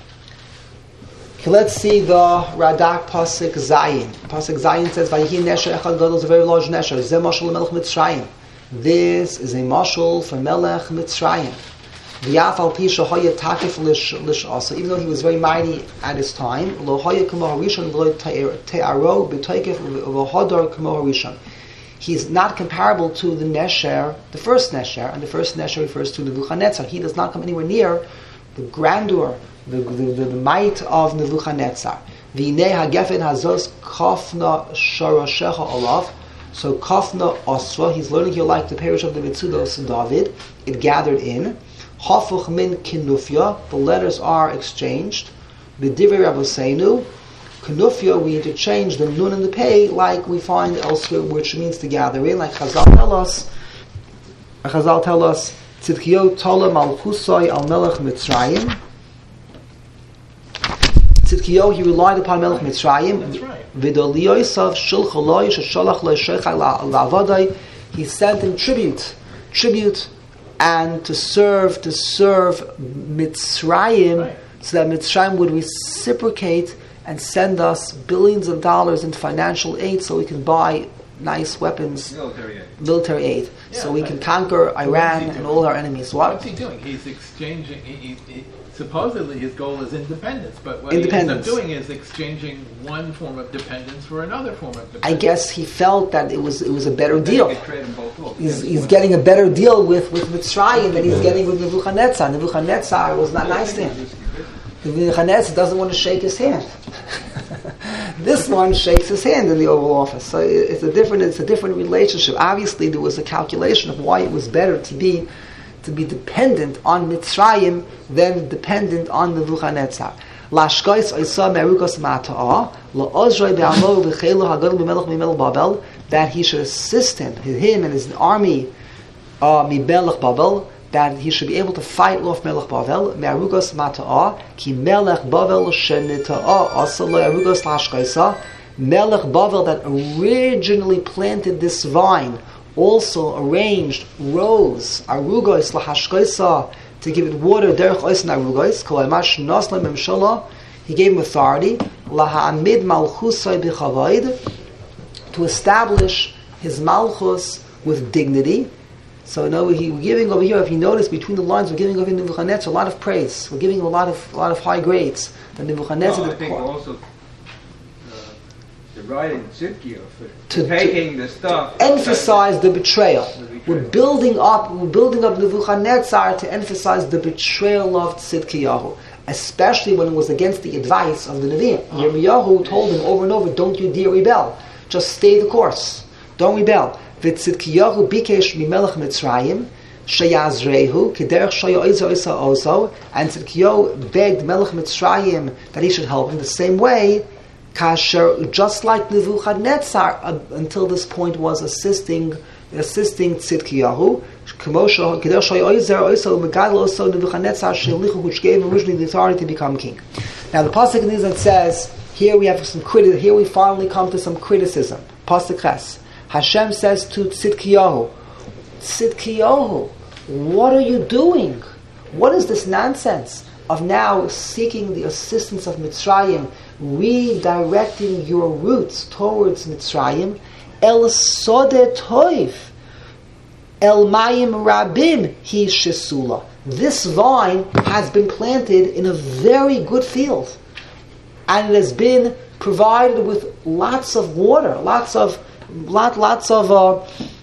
Okay, let's see the Radak Pasuk Zayin. Pasuk Zayin says, "Vayihi Nesher Echad Gadol," is a very large Nesher. Zeh mashal Melech Mitzrayim. This is a mashal for Melech Mitzrayim. V'yafal pi shehaya takif lish'asa. Even though he was very mighty at his time, lo haya kamo harishon lo te'aro b'toikef v'hodar kamo harishon. He's not comparable to the Nesher, the first Nesher, and the first Nesher refers to Nebuchadnezzar. He does not come anywhere near the grandeur, the, the, the, the might of Nebuchadnezzar. V'inei hagefen hazos kafna sharashecha olav. So kafna osra, he's learning here like the parish of the Mitsudos and David. It gathered in. Hafuch min kinufya, the letters are exchanged. B'divrei Rabbeinu, kinufya, we interchange the nun and the pei like we find elsewhere, which means to gather in, like Chazal tell us. Chazal tell us, Tzidkiyo tola malchusoi al melech Mitzrayim. Tzidkiyahu, he relied upon Melech Mitzrayim. That's right. V'doliyosav shulcha loy shesholach loy sheichai la'avadai. He sent him tribute, tribute, and to serve, to serve Mitzrayim, Right. so that Mitzrayim would reciprocate and send us billions of dollars in financial aid, so we can buy nice weapons, Military aid. military aid, Yeah, so we right. can conquer what's Iran he and doing? all our enemies. What? What's he doing? He's exchanging. He, he, he, supposedly, his goal is independence, but what Independence. he ends up doing is exchanging one form of dependence for another form of dependence. I guess he felt that it was it was a better Then deal. you could trade them both off. He's, Yes. he's getting a better deal with, with Mitzrayim than he's getting with Nebuchadnezzar. Nebuchadnezzar was not nice to him. Nebuchadnezzar doesn't want to shake his hand. This one shakes his hand in the Oval Office. So it- it's a different it's a different relationship. Obviously, there was a calculation of why it was better to be to be dependent on Mitzrayim than dependent on Nebuchadnezzar. Lashkois oisa merukos mata'ah la'ozroi be'amo v'chelu hagadol b'melech mimel Babel, that he should assist him, him and his army uh, mimelech Babel, that he should be able to fight off Melech Bavel, me'arugos mata'ah, ki Melech Bavel shenita'ah, asa lo arugos lashkoisa. Melech Bavel, that originally planted this vine, also arranged rows, arugos lahashkoisa, to give it water, derech ois and arugos, kol amash nos le memshala, he gave him authority, laha'amid malchusai b'chavaid, to establish his malchus with dignity. So no, he, we're giving over here, if you notice between the lines, we're giving over Nebuchadnezzar a lot of praise. We're giving him a lot of a lot of high grades. The Nebuchadnezzar, Well, I the think qu- also uh, the writing Tzidkiyahu for To- taking the stuff. emphasize the betrayal. The betrayal. We're building up, we're building up Nebuchadnezzar to emphasize the betrayal of Tzidkiyahu, especially when it was against the advice of the Nevi'im. Yirmiyahu told him over and over, "Don't you dare rebel. Just stay the course. Don't rebel." V'Tzidkiyahu bikesh mimelech Mitzrayim sheyazrehu kederech shoyoizo isa ozo, and Tzidkiyahu begged Melech Mitzrayim that he should help him the same way. Kasher, just like Nebuchadnezzar uh, until this point was assisting assisting Tzidkiyahu, Kemosha kederech shoyoizo ozo megadol also Nebuchadnezzar shelichu, which gave him originally the authority to become king. Now the pasuk in Israel says, here we have some criti- here we finally come to some criticism. Pasuk Ches. Hashem says to Tzidkiyahu, Tzidkiyahu, what are you doing? What is this nonsense of now seeking the assistance of Mitzrayim, redirecting your roots towards Mitzrayim? El Sodeh Toiv, El Mayim Rabim Hi Shesula. This vine has been planted in a very good field, and it has been provided with lots of water, lots of Lot, lots of uh,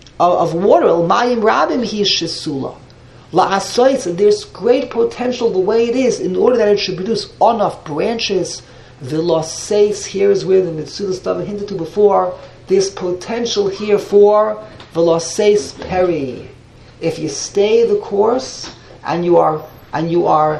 of water. El mayim rabim hi shesula. La'asois, there's great potential the way it is, in order that it should produce enough branches. Veloseis, here is where the Mitzudas stuff hinted to before. There's potential here for veloseis peri. If you stay the course and you are and you are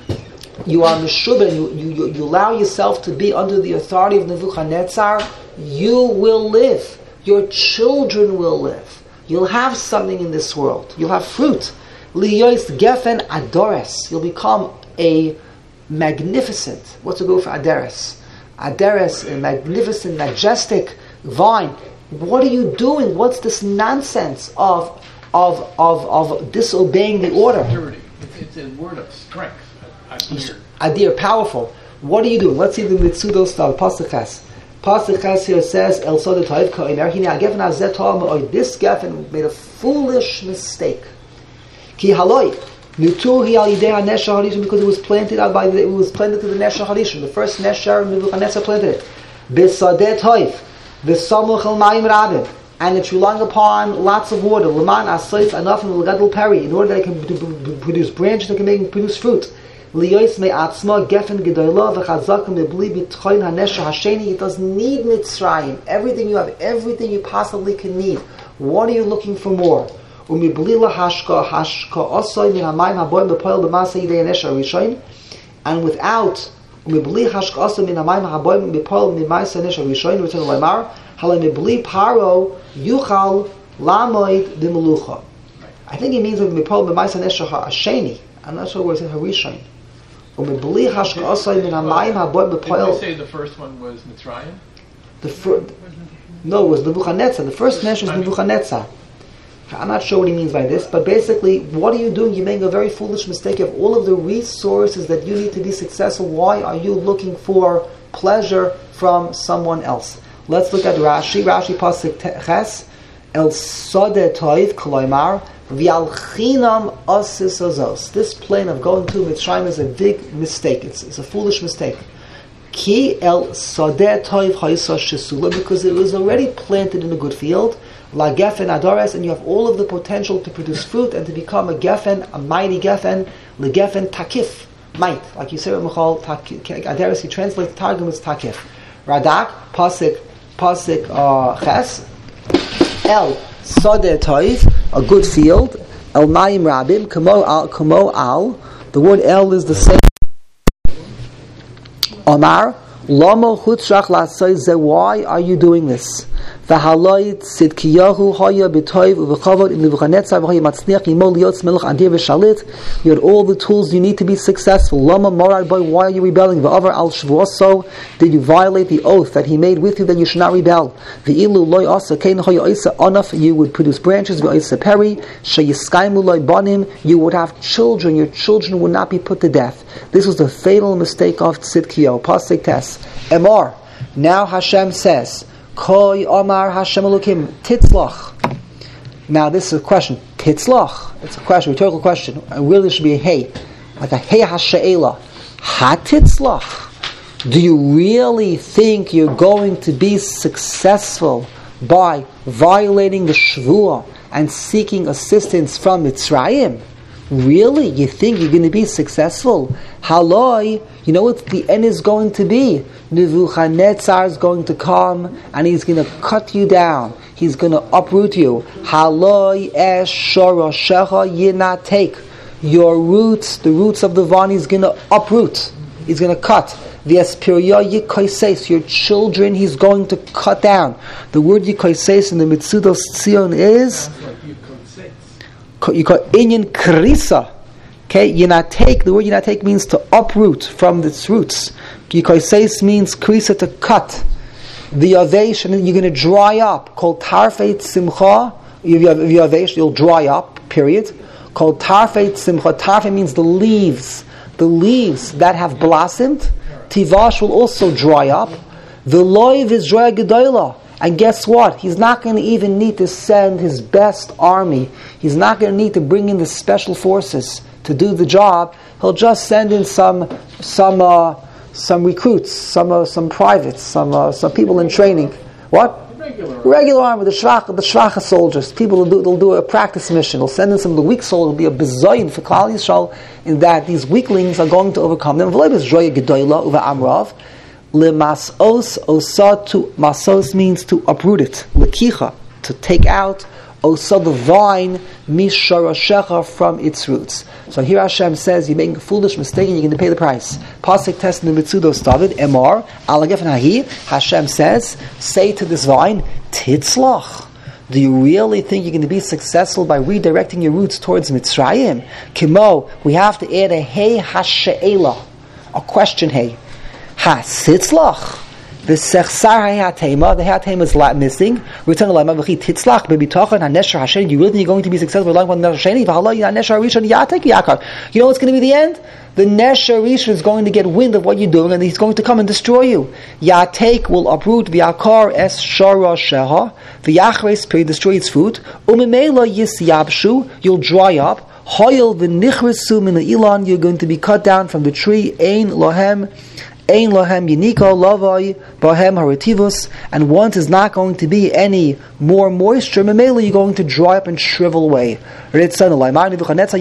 you are meshubah, you, you you allow yourself to be under the authority of Nebuchadnezzar, you will live. Your children will live. You'll have something in this world. You'll have fruit. Liyois gefen adores. You'll become a magnificent. What's the go for aderes? Aderes, a magnificent, majestic vine. What are you doing? What's this nonsense of of of, of disobeying the order? Purity. It's, it's a word of strength. Adir. Adir, powerful. What are you doing? Let's see the Mitzudos style. Pasuk Ches. Pasuk Ches here says, El Sodeh Toiv Ko'imer Hine HaGefen HaZeh To'am Or this Gefen made a foolish mistake. Ki haloi Nutu Hi Al Yidei HaNesher HaRishon, because it was planted out by the, it was planted to the Nesher HaRishon. The first Nesher Nebuchadnezzar planted it. B'Sodeh Toiv V'Samuch El Mayim Rabim, and it's relying upon lots of water. L'man Asois Anafim L'Gadol Peri, in order that it can produce branches that can make produce fruit. Liyois me'atzma gefen gedolah v'chazaka mebli b'tchoin hanesher hasheni. It doesn't need Mitzrayim. Everything you have, everything you possibly can need. What are you looking for more? Umibli lahashka hashka osoi min hamayim haboim b'poel b'masa yidei hanesher rishoin. And without umibli hashka osoi min hamayim haboim b'poel b'masa hanesher rishoin, return to Weimar, halay mibli paro yuchal lamoid b'melucha. I think it means that b'poel b'masa hanesher hasheni. I'm not sure where it says harishoin. ומבלי השקעה מן המים הבא Did בפועל. we say the first one was Mitzrayim? The fir- no, it was Nebuchadnezzar. The first mention was Nebuchadnezzar. I'm not sure what he means by this, but basically, what are you doing? You're making a very foolish mistake. You have all of the resources that you need to be successful. Why are you looking for pleasure from someone else? Let's look at Rashi. Rashi pasuk ches el sode toiv koloimar v'al chinam asis azos. This plan of going to Mitzrayim is a big mistake. It's, it's a foolish mistake. Ki el sode toiv ha'isa shesula, because it was already planted in a good field. La gefen adores, and you have all of the potential to produce fruit and to become a gefen, a mighty gefen. Le gefen takif, might. Like you say, Michal Adores, he translates the Targum as takif. Radak pasuk pasuk uh, ches el sode toiv, a good field. El mayim rabim kamo al kamo al. The word el is the same. Omar lamo chutzrach lasay ze. Why are you doing this? V'halayit sidkiyahu haya b'toiv uv'chavod in Nebuchadnezzar v'haya matzniach yimol liyotz melech adir v'shalit. You had all the tools you need to be successful. Lama morad boy, why are you rebelling? V'avar al shvuoso, did you violate the oath that he made with you that you should not rebel? V'ilu loy asa kein haya isa anaf, you would produce branches v'isa peri sheyiskaimu loy banim, you would have children, your children would not be put to death. This was the fatal mistake of Tzidkiyahu. Pasuk tes Emor. Now Hashem says, Koi Omar Hashem Elokim Titzlach. Now this is a question. Titzlach. It's a question, a rhetorical question. It really should be a hey, like a hey hashe'ela. Ha Titzlach. Do you really think you're going to be successful by violating the Shvuah and seeking assistance from Mitzrayim? Really? You think you're going to be successful? Haloi, you know what the end is going to be? Nebuchadnezzar is going to come and he's going to cut you down. He's going to uproot you. Haloi es shoroshecha yina take. Your roots, the roots of the vine, he's going to uproot. He's going to cut. V'espirya yikoises, your children he's going to cut down. The word yikoises in the Mitzudos Tzion is you call inyan krisa. Okay, yinatake, the word yinatake means to uproot from its roots. Yikoises means krisa, to cut. The yavesh, and you're going to dry up. Called tarfeit simcha, yavesh, you'll dry up, period. Called tarfeit simcha, tarfeit means the leaves. The leaves that have blossomed, tivash will also dry up. The loiv is dry gedola. And guess what? He's not going to even need to send his best army. He's not going to need to bring in the special forces to do the job. He'll just send in some some uh, some recruits, some uh, some privates, some uh, some people in training. What? Regular, Regular army, the shvacha, the shvacha soldiers. People will do, they'll do a practice mission. They'll send in some of the weak soldiers. It'll be a bezoyin for Klal Yisrael in that these weaklings are going to overcome them. Lemas'os osa, to masos means to uproot it. Lekicha, to take out. Osa, the vine, misharashecha, from its roots. So here Hashem says you're making a foolish mistake and you're going to pay the price. Pasuk test in the Mitzudos David Emor Alagef Nahi. Hashem says, say to this vine, Titzlach. Do you really think you're going to be successful by redirecting your roots towards Mitzrayim? Kimo, we have to add a hey hashe'ela, a question hey. Ha sitzlach. The sechsar hayatema, the hayatema is missing. Return to lama v'chi titzlach bebitachan hanesher hashen. You really think you're going to be successful relying on the Hasheni? V'halai hanesher rishon yatek yakar. You know what's going to be the end? The nesher rishon is going to get wind of what you're doing, and he's going to come and destroy you. Yatek will uproot v'yakar es shara sheha. V'yachres peri, destroy its fruit. Umimela yisyabshu, you'll dry up. Hoyel v'nichresu min ilan, you're going to be cut down from the tree. Ein lohem. Ein lohem yinika lavai bahem harativus, and once is not going to be any more moisture, memela you're going to dry up and shrivel away. Nebuchadnezzar will uproot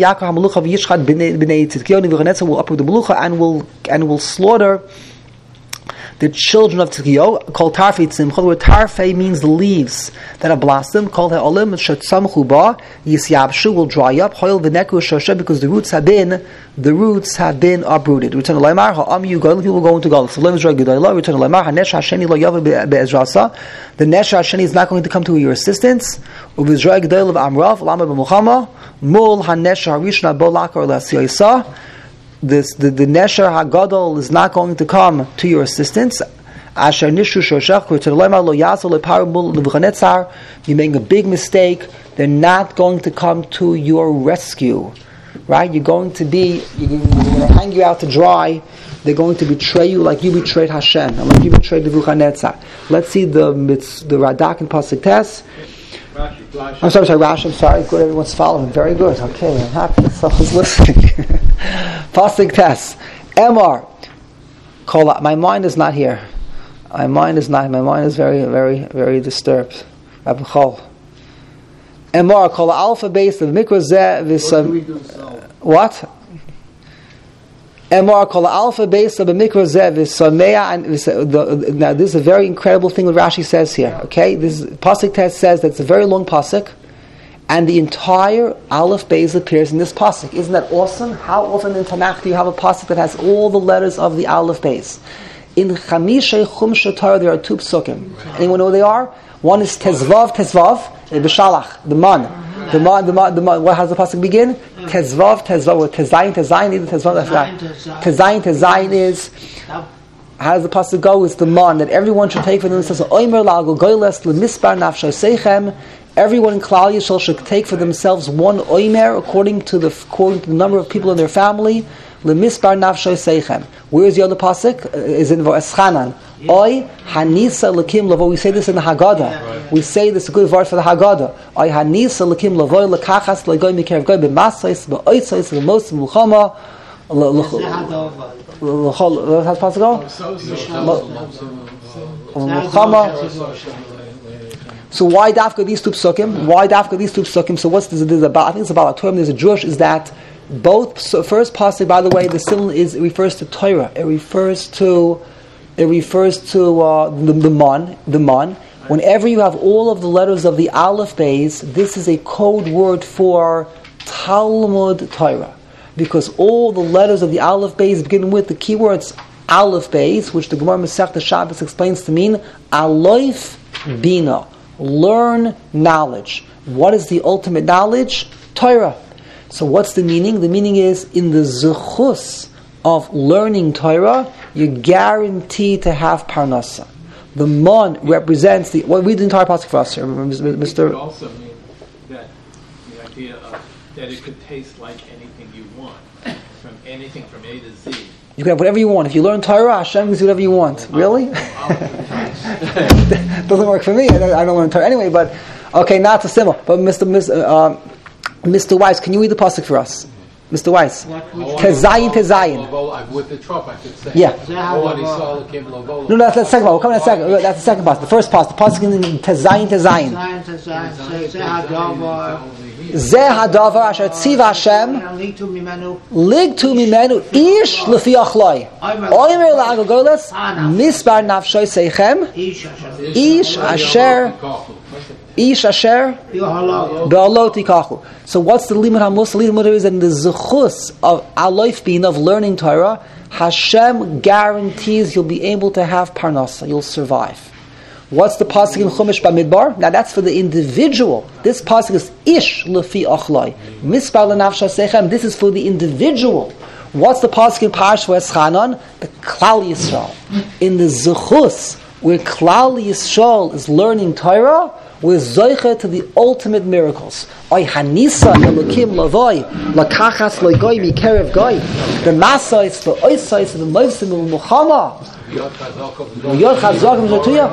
the melucha and will and will slaughter the children of Tzidkiyahu. Called tarfei tzimcha. The word tarfei means the leaves that have blossomed. Called ha'olim shetzamchu ba yisyabshu, will dry up. Hoil v'neku shoshe, because the roots have been the roots have been uprooted. Return to Laimar ha'am yu goyim, people will go into Galus. So Laim is right. Return to Laimar hanesh hasheni lo yava be'ezrasa. The nesh hasheni is not going to come to your assistance. Uvizray gedoyel of amrav lama b'muchama mul hanesh harishna bo lakar l'asiyisa. this the, the Nesher HaGadol is not going to come to your assistance. Asher nishu shoshach lo yazel leparabul levuchanetzar. You make a big mistake. They're not going to come to your rescue, right? You're going to be, you're going to hang you out to dry. They're going to betray you like you betrayed Hashem, and like you betrayed Nebuchadnezzar. Let's see the the Radak and Pasuk Tes. I'm sorry, sorry, Rashi. I'm sorry. Good, everyone's following. Very good. Okay, I'm happy. Someone's listening. Pasuk Tes. Emar. Kol. My mind is not here. My mind is not. My mind is very, very, very disturbed. Abchol. Emar kol alpha base of mikra zeh v'sam. What? Emar kol alpha base of mikra zeh v'samea. Now this is a very incredible thing what Rashi says here. Okay, this pasuk test says that it's a very long pasuk, and the entire aleph base appears in this pasuk. Isn't that awesome? How often in Tanakh do you have a pasuk that has all the letters of the aleph base? In Chamishay Chumsha Torah there are two psukim. Anyone know what they are? One is Tezvav, Tezvav, B'Shalach, the man. The man, the man, the man. What has the pasuk begin? Tezvav, Tezvav, or Tezayin, Tezayin, either Tezvav, that's right. Tezayin, Tezayin is, how does the pasuk go? It's the man that everyone should take for themselves. Oimer la'agol goyles l'mispar nafshay seichem. Everyone in Klal Yisrael should take for themselves one oimer according to the according to the number of people in their family. L'mispar nafshay seichem. Where is the other pasuk? Uh, is in Eschanan. Oy hanisa lekim lavo. We say this in the Haggadah. We say this is a good word for the Haggadah. Oy hanisa lekim lavo lekachas legoy mikerev goy b'masais b'oitzais b'mos b'mulchama. How's pasuk go? So why dafka these two psukim? Why dafka these two psukim? So what's this? This is about? I think it's about a term. There's a Jewish is that both so first pasuk. By the way, the simile is it refers to Torah. It refers to. It refers to uh, the, the man, the man. Whenever you have all of the letters of the Aleph Beis, this is a code word for Talmud Torah, because all the letters of the Aleph Beis begin with the keywords Aleph Beis, which the Gemara Masechta Shabbos explains to mean Aleph Bina, learn knowledge. What is the ultimate knowledge? Torah. So what's the meaning? The meaning is in the zechus of learning Torah, you're guaranteed to have parnasa. The mon represents the. Well, read the entire pasuk for us here, Mister It could also mean that the idea of that it could taste like anything you want, from anything from A to Z. You can have whatever you want. If you learn Torah, Hashem gives you whatever you want. Really? Doesn't work for me. I don't, I don't learn Torah anyway. But okay, not a symbol. But Mister Mister Uh, Mister Weiss, can you read the pasuk for us? Mister Weiss. Tezayin, Tezayin. With the trop, I could say. Yeah. No, no, that's the second one. We'll come in a second. That's the second part. The first part. The pasuk in Tezayin, Tezayin. Zeh hadavar asher tziva Hashem ligtu mimenu ish lefi achloi. Oimer la'agol goles mispar nafshoy seichem ish asher Ish asher be'alot ikachu. So what's the limud hamus? The limud is that in the zechus of aloif being of learning Torah, Hashem guarantees you'll be able to have parnasa. You'll survive. What's the pasuk in Chumash Bamidbar? Now that's for the individual. This pasuk is ish lefi achloi mispar lenafsha sechem. This is for the individual. What's the pasuk in Parash V'eschanan? The Klal Yisrael. In the zechus where Klal Yisrael is learning Torah, we're zoiche to the ultimate miracles. Oy hanisa elokim lavoy lakachas loigoy mikerev goy. The masais, the oisais, the moivsim l'muchama. Yod chazok v'zatuya.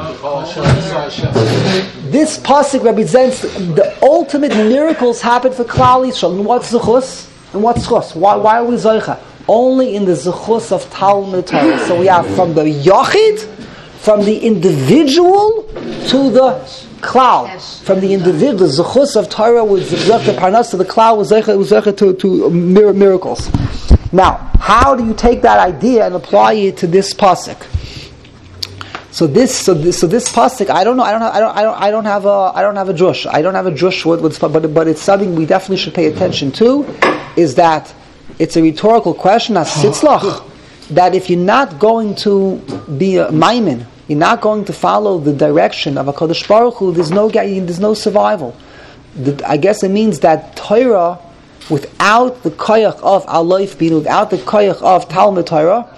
This pasuk represents the ultimate miracles happen for Klal Yisrael. And what's zechus? And what's zechus? Why, why are we zoiche? Only in the zechus of Talmud Torah. So we have from the yachid, from the individual to the Klal, from the individual, the zechus of Torah was zechut parnas, to the Klal was zechut to, to miracles. Now, how do you take that idea and apply it to this pasuk? So this, so this, so this pasuk, I don't know, I don't have, I don't, I don't, I don't have a, I don't have a drush. I don't have a drush with, with but but it's something we definitely should pay attention to. Is that it's a rhetorical question as sitzlach, that if you're not going to be a maimin, you're not going to follow the direction of HaKadosh Baruch Hu, there's no there's no survival. The, I guess it means that Torah Without the koyach of Aloif Binu, without the koyach of Talmud Torah,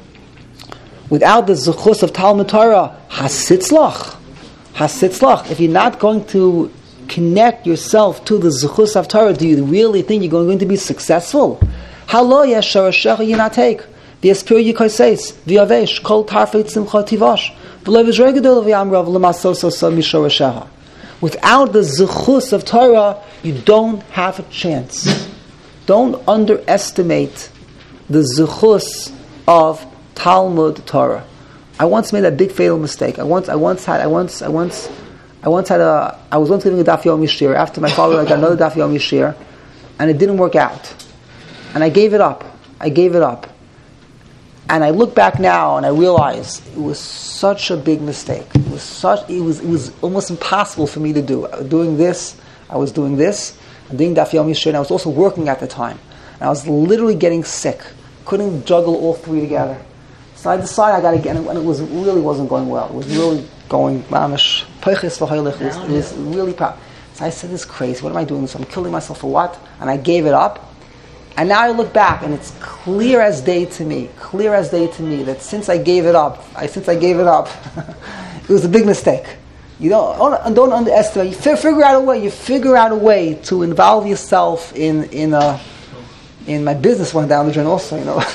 without the zechus of Talmud Torah, hasitzlach, hasitzlach. If you're not going to connect yourself to the zechus of Torah, do you really think you're going to be successful? Halo yesharashecha yinatek, v'yespir yikoseis, v'yavesh, kol tarfei tzimcha tivash, v'lo v'zregedol v'yamrav l'masososa misharashecha. Without the zechus of Torah, you don't have a chance. Don't underestimate the zechus of Talmud Torah. I once made a big fatal mistake. I once, I once had, I once, I once, I once had a. I was once giving a daf yomi shir. After my father, I got another daf yomi shir, and it didn't work out, and I gave it up. I gave it up, and I look back now and I realize it was such a big mistake. It was such. It was. It was almost impossible for me to do. I was doing this. I was doing this. I'm doing daf yomi shir, and I was also working at the time, and I was literally getting sick. Couldn't juggle all three together. So I decided I got to get, and it was it really wasn't going well. It was really going mamish peiches v'hoylech. It was, it was really proud. So I said, "This is crazy. What am I doing this? I'm killing myself for what?" And I gave it up. And now I look back, and it's clear as day to me, clear as day to me that since I gave it up, I since I gave it up, it was a big mistake. You don't don't underestimate. You figure out a way. You figure out a way to involve yourself in in a in my business went down the drain also. You know.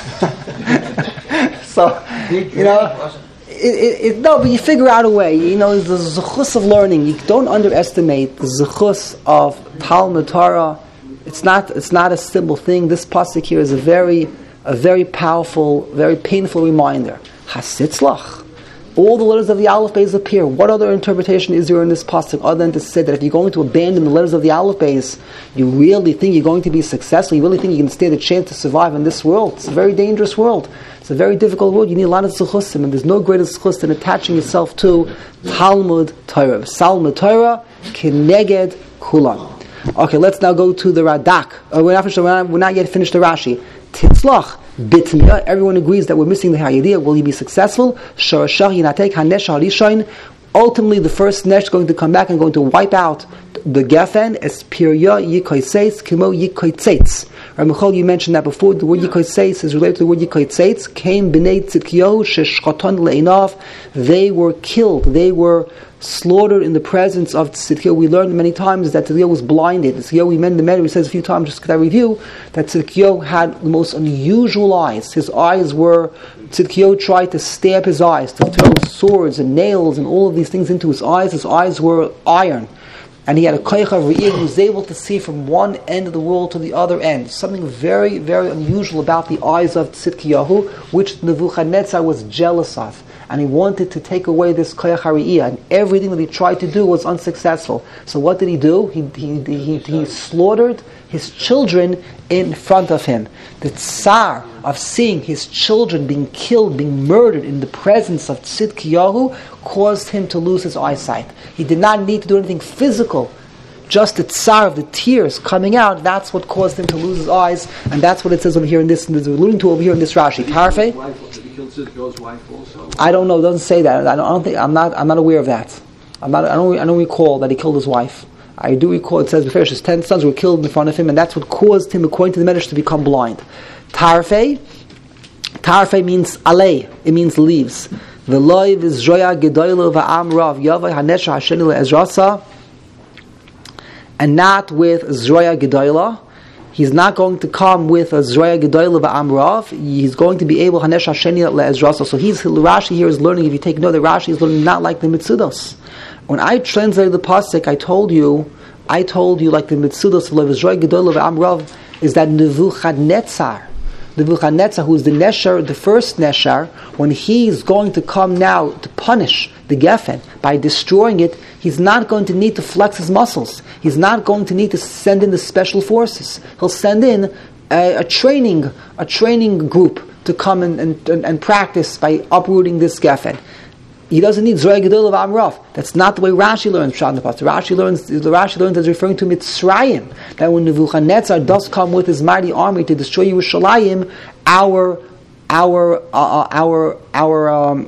So, you know, it, it, it, no, but you figure out a way. You know, the zechus of learning. You don't underestimate the zechus of Talmud Torah. It's not. It's not a simple thing. This pasuk here is a very, a very powerful, very painful reminder. Hasitzlach. All the letters of the Aleph Beis appear. What other interpretation is there in this pasuk other than to say that if you're going to abandon the letters of the Aleph Beis, you really think you're going to be successful? You really think you can stand a chance to survive in this world? It's a very dangerous world. It's a very difficult world. You need a lot of zechusim, and there's no greater zechus than attaching yourself to Talmud Torah. Talmud Torah, keneged kulan. Okay, let's now go to the Radak. Uh, we're, not finished, we're, not, we're not yet finished the Rashi. Titzlach bitmiya. Everyone agrees that we're missing the idea. Will he be successful? Sharashah yinatek hanesh harishain. Ultimately, the first nesh is going to come back and going to wipe out the Geffen as pirya yikoitzeitz kimo yikoitzeitz. Ramichol, you mentioned that before. The word yikoitzeitz is related to the word yikoitzeitz. Came b'nei tzidkiyahu sheshchaton le'inav. They were killed. They were slaughtered in the presence of Tzidkiyahu. We learned many times that Tzidkiyahu was blinded. Tzidkiyahu, we mentioned the matter. He says a few times, just to review, that Tzidkiyahu had the most unusual eyes. His eyes were. Tzidkiyahu tried to stab his eyes, to throw swords and nails and all of these things into his eyes. His eyes were iron. And he had a koyach of re'ir. He was able to see from one end of the world to the other end. Something very, very unusual about the eyes of Tzidkiyahu, which Nebuchadnezzar was jealous of. And he wanted to take away this koyach hariyah, and everything that he tried to do was unsuccessful. So what did he do? He he he, he slaughtered his children in front of him. The tsar of seeing his children being killed, being murdered in the presence of Tzidkiyahu caused him to lose his eyesight. He did not need to do anything physical. Just the tsar of the tears coming out, that's what caused him to lose his eyes, and that's what it says over here in this, is alluding to over here in this Rashi. Tarfei? Did he kill Tzidkiyahu's wife also? I don't know. It doesn't say that. I don't, I don't think. I'm not. I'm not aware of that. I'm not. I don't. I don't recall that he killed his wife. I do recall it says before his ten sons were killed in front of him, and that's what caused him, according to the Medrash, to become blind. Tarfei. Tarfei means alei. It means leaves. The loiv is joya gedoylo va'am rav yavai hanesha hasheni le'ezrasa. And not with Zroya Gedoyla. He's not going to come with a Zroya Gedoyla va'amrav. He's going to be able Hanesh Hasheni le'ezrasa. So he's Rashi here is learning. If you take note, the Rashi is learning not like the Mitzudos. When I translated the pasuk, I told you, I told you like the Mitzudos of Zroya Gedoyla va'amrav is that Nebuchadnezzar, Nebuchadnezzar, who is the Nesher, the first Nesher, when he's going to come now to punish the Geffen by destroying it, he's not going to need to flex his muscles. He's not going to need to send in the special forces. He'll send in a, a training, a training group to come and, and, and practice by uprooting this Geffen. He doesn't need Zoya Gedol of Amrav. That's not the way Rashi learns Pshat Nepas. Rashi learns, the Rashi learns as referring to Mitzrayim, that when Nebuchadnezzar does come with his mighty army to destroy Yerushalayim, our our uh, our our um,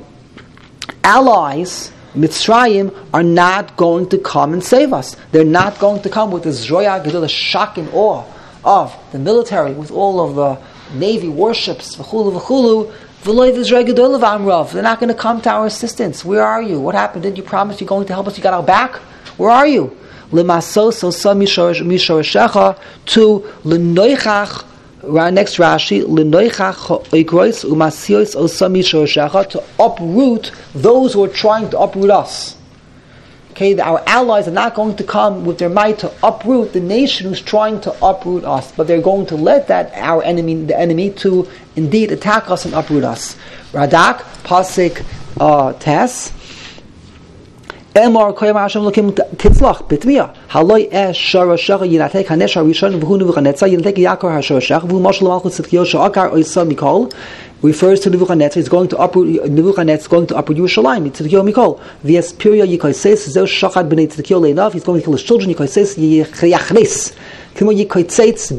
allies, Mitzrayim, are not going to come and save us. They're not going to come with the Zoya Gedol, the shock and awe of the military, with all of the navy warships, v'chulu v'chulu, v'loy v'zrei gedol v'amrav. They're not going to come to our assistance. Where are you? What happened? Did you promise you're going to help us? You got our back? Where are you? L'masos osa mishoreshecha to l'noichach. Next Rashi, l'noichach oikrois umasios osa mishoreshecha, to uproot those who are trying to uproot us. Okay, our allies are not going to come with their might to uproot the nation who's trying to uproot us, but they're going to let that our enemy, the enemy, to indeed attack us and uproot us. Radak pasuk uh, tes. Emar koyam Hashem lokim titzlach bitmiya haloi esh shara yinatek hanesh harishon v'hu nevuchanetza yinatek yakor hashorashach v'hu mashal malchut tzidkiyo she'akar oisa mikol refers to Nebuchadnezzar. He's going to uproot Nebuchadnezzar is going to uproot Yerushalayim. Tzidkiyo mikol v'es piria yikoises zeu shachad b'nei tzidkiyo leinav. He's going to kill his children. Yikoises yachnes kimo yikoises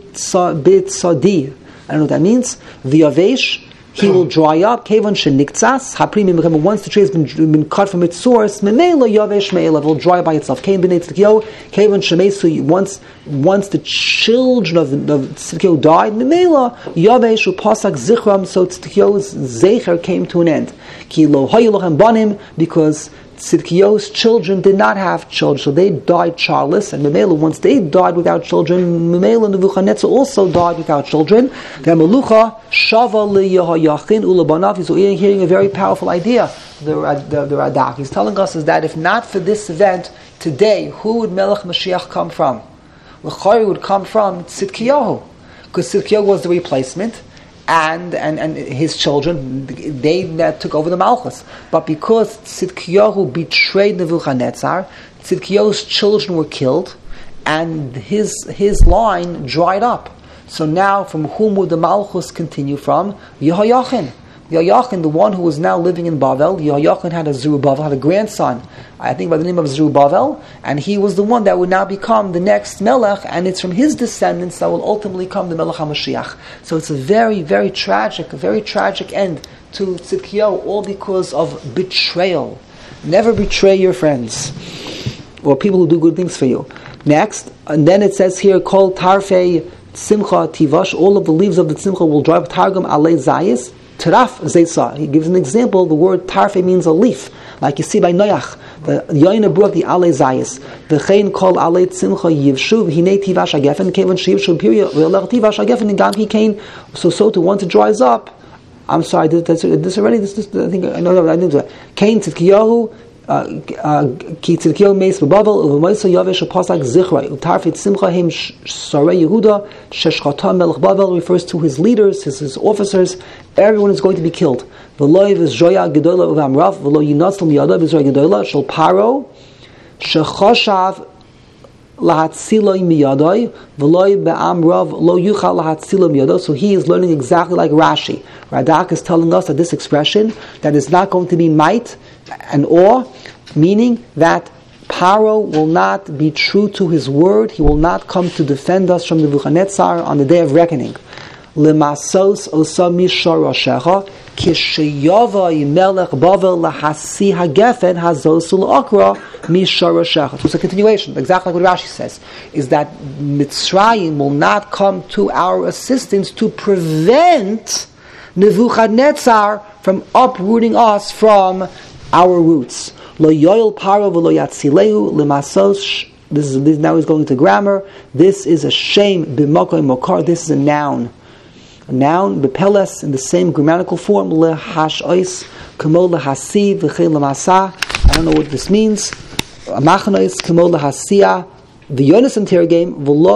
b'tzadi. I don't know what that means. V'yavesh, he will dry up. Kevan sheniktzas haprimim. Once the tree has been, been cut from its source, memela yavesh me'ela, it will dry by itself. Kevan b'nei tzidkiyo, kevan shemesu. Once, once the children of, of tzidkiyo died, memela yavesh upasak zichram. So tzidkiyo's zecher came to an end. Ki lo hayilochem banim, because Tzidkiyo's children did not have children, so they died childless. And Memela, once they died without children, Memela and Nebuchadnezzar also died without children. The Melucha shava liyahayachin ulabanav. He's hearing a very powerful idea. The, the, the Radak, he's telling us is that if not for this event today, who would Melech Mashiach come from? L'chari would come from Tzidkiyahu, because Tzidkiyahu was the replacement. And, and and his children, they that took over the Malchus. But because Tzidkiyahu betrayed Nebuchadnezzar, Tzidkiyahu's children were killed, and his his line dried up. So now, from whom would the Malchus continue from? Yehoiachin. Yehoiachin, the one who was now living in Bavel, Yehoiachin had a Zerubbabel, had a grandson, I think by the name of Zerubbabel, and he was the one that would now become the next Melech, and it's from his descendants that will ultimately come the Melech HaMashiach. So it's a very, very tragic, a very tragic end to Tzidkiyahu, all because of betrayal. Never betray your friends, or people who do good things for you. Next, and then it says here, Kol Tarfei Simcha Tivash, all of the leaves of the Simcha will dry up. Targum Alei Zayis, Taraf Zaysa. He gives an example. The word Tarfei means a leaf, like you see by Noach. The Yoina brought the Alei Zayis. The Chain called Alei Simcha Yivshuv Hine Tivash Agefen Kevan Shivshuv Period Ve'Ler Tivash Agefen and Gam He Kain. So so to once it dries up. I'm sorry. Did this, this already? This, this I think I know that I didn't do it. Kain Tzidkiyahu. Ki Tzidkiyahu meis bebavel uvemoisa yavesh upasak zichra utarfit simcha him sarei Yehuda sheshchata melech Bavel refers to his leaders, his, his officers. Everyone is going to be killed. V'lo v'zroya gedola uvamrav v'lo yinatzl miyada v'zroya gedola shel paro shechoshav lahatziloi miyadai v'lo be'amrav lo yuchal lahatziloi miyadai. So he is learning exactly like Rashi. Radak is telling us that this expression that is not going to be might and awe, meaning that Paro will not be true to his word. He will not come to defend us from Nebuchadnezzar on the day of reckoning. Lemasos osa misharashecha kishayavai melech bavel lahasi hagefen hazosul akra misharashecha. So it's a continuation, exactly like what Rashi says, is that Mitzrayim will not come to our assistance to prevent Nebuchadnezzar from uprooting us from our roots. Lo yoel paro v'lo yatzileu lemasos. This is this now is going to grammar. This is a shame b'makoy mokar. This is a noun. A noun bepeles in the same grammatical form. Lehashois kamo lehasi v'chei lemasa. I don't know what this means. Amachanois kamo lehasia. The Yonas interrogame v'lo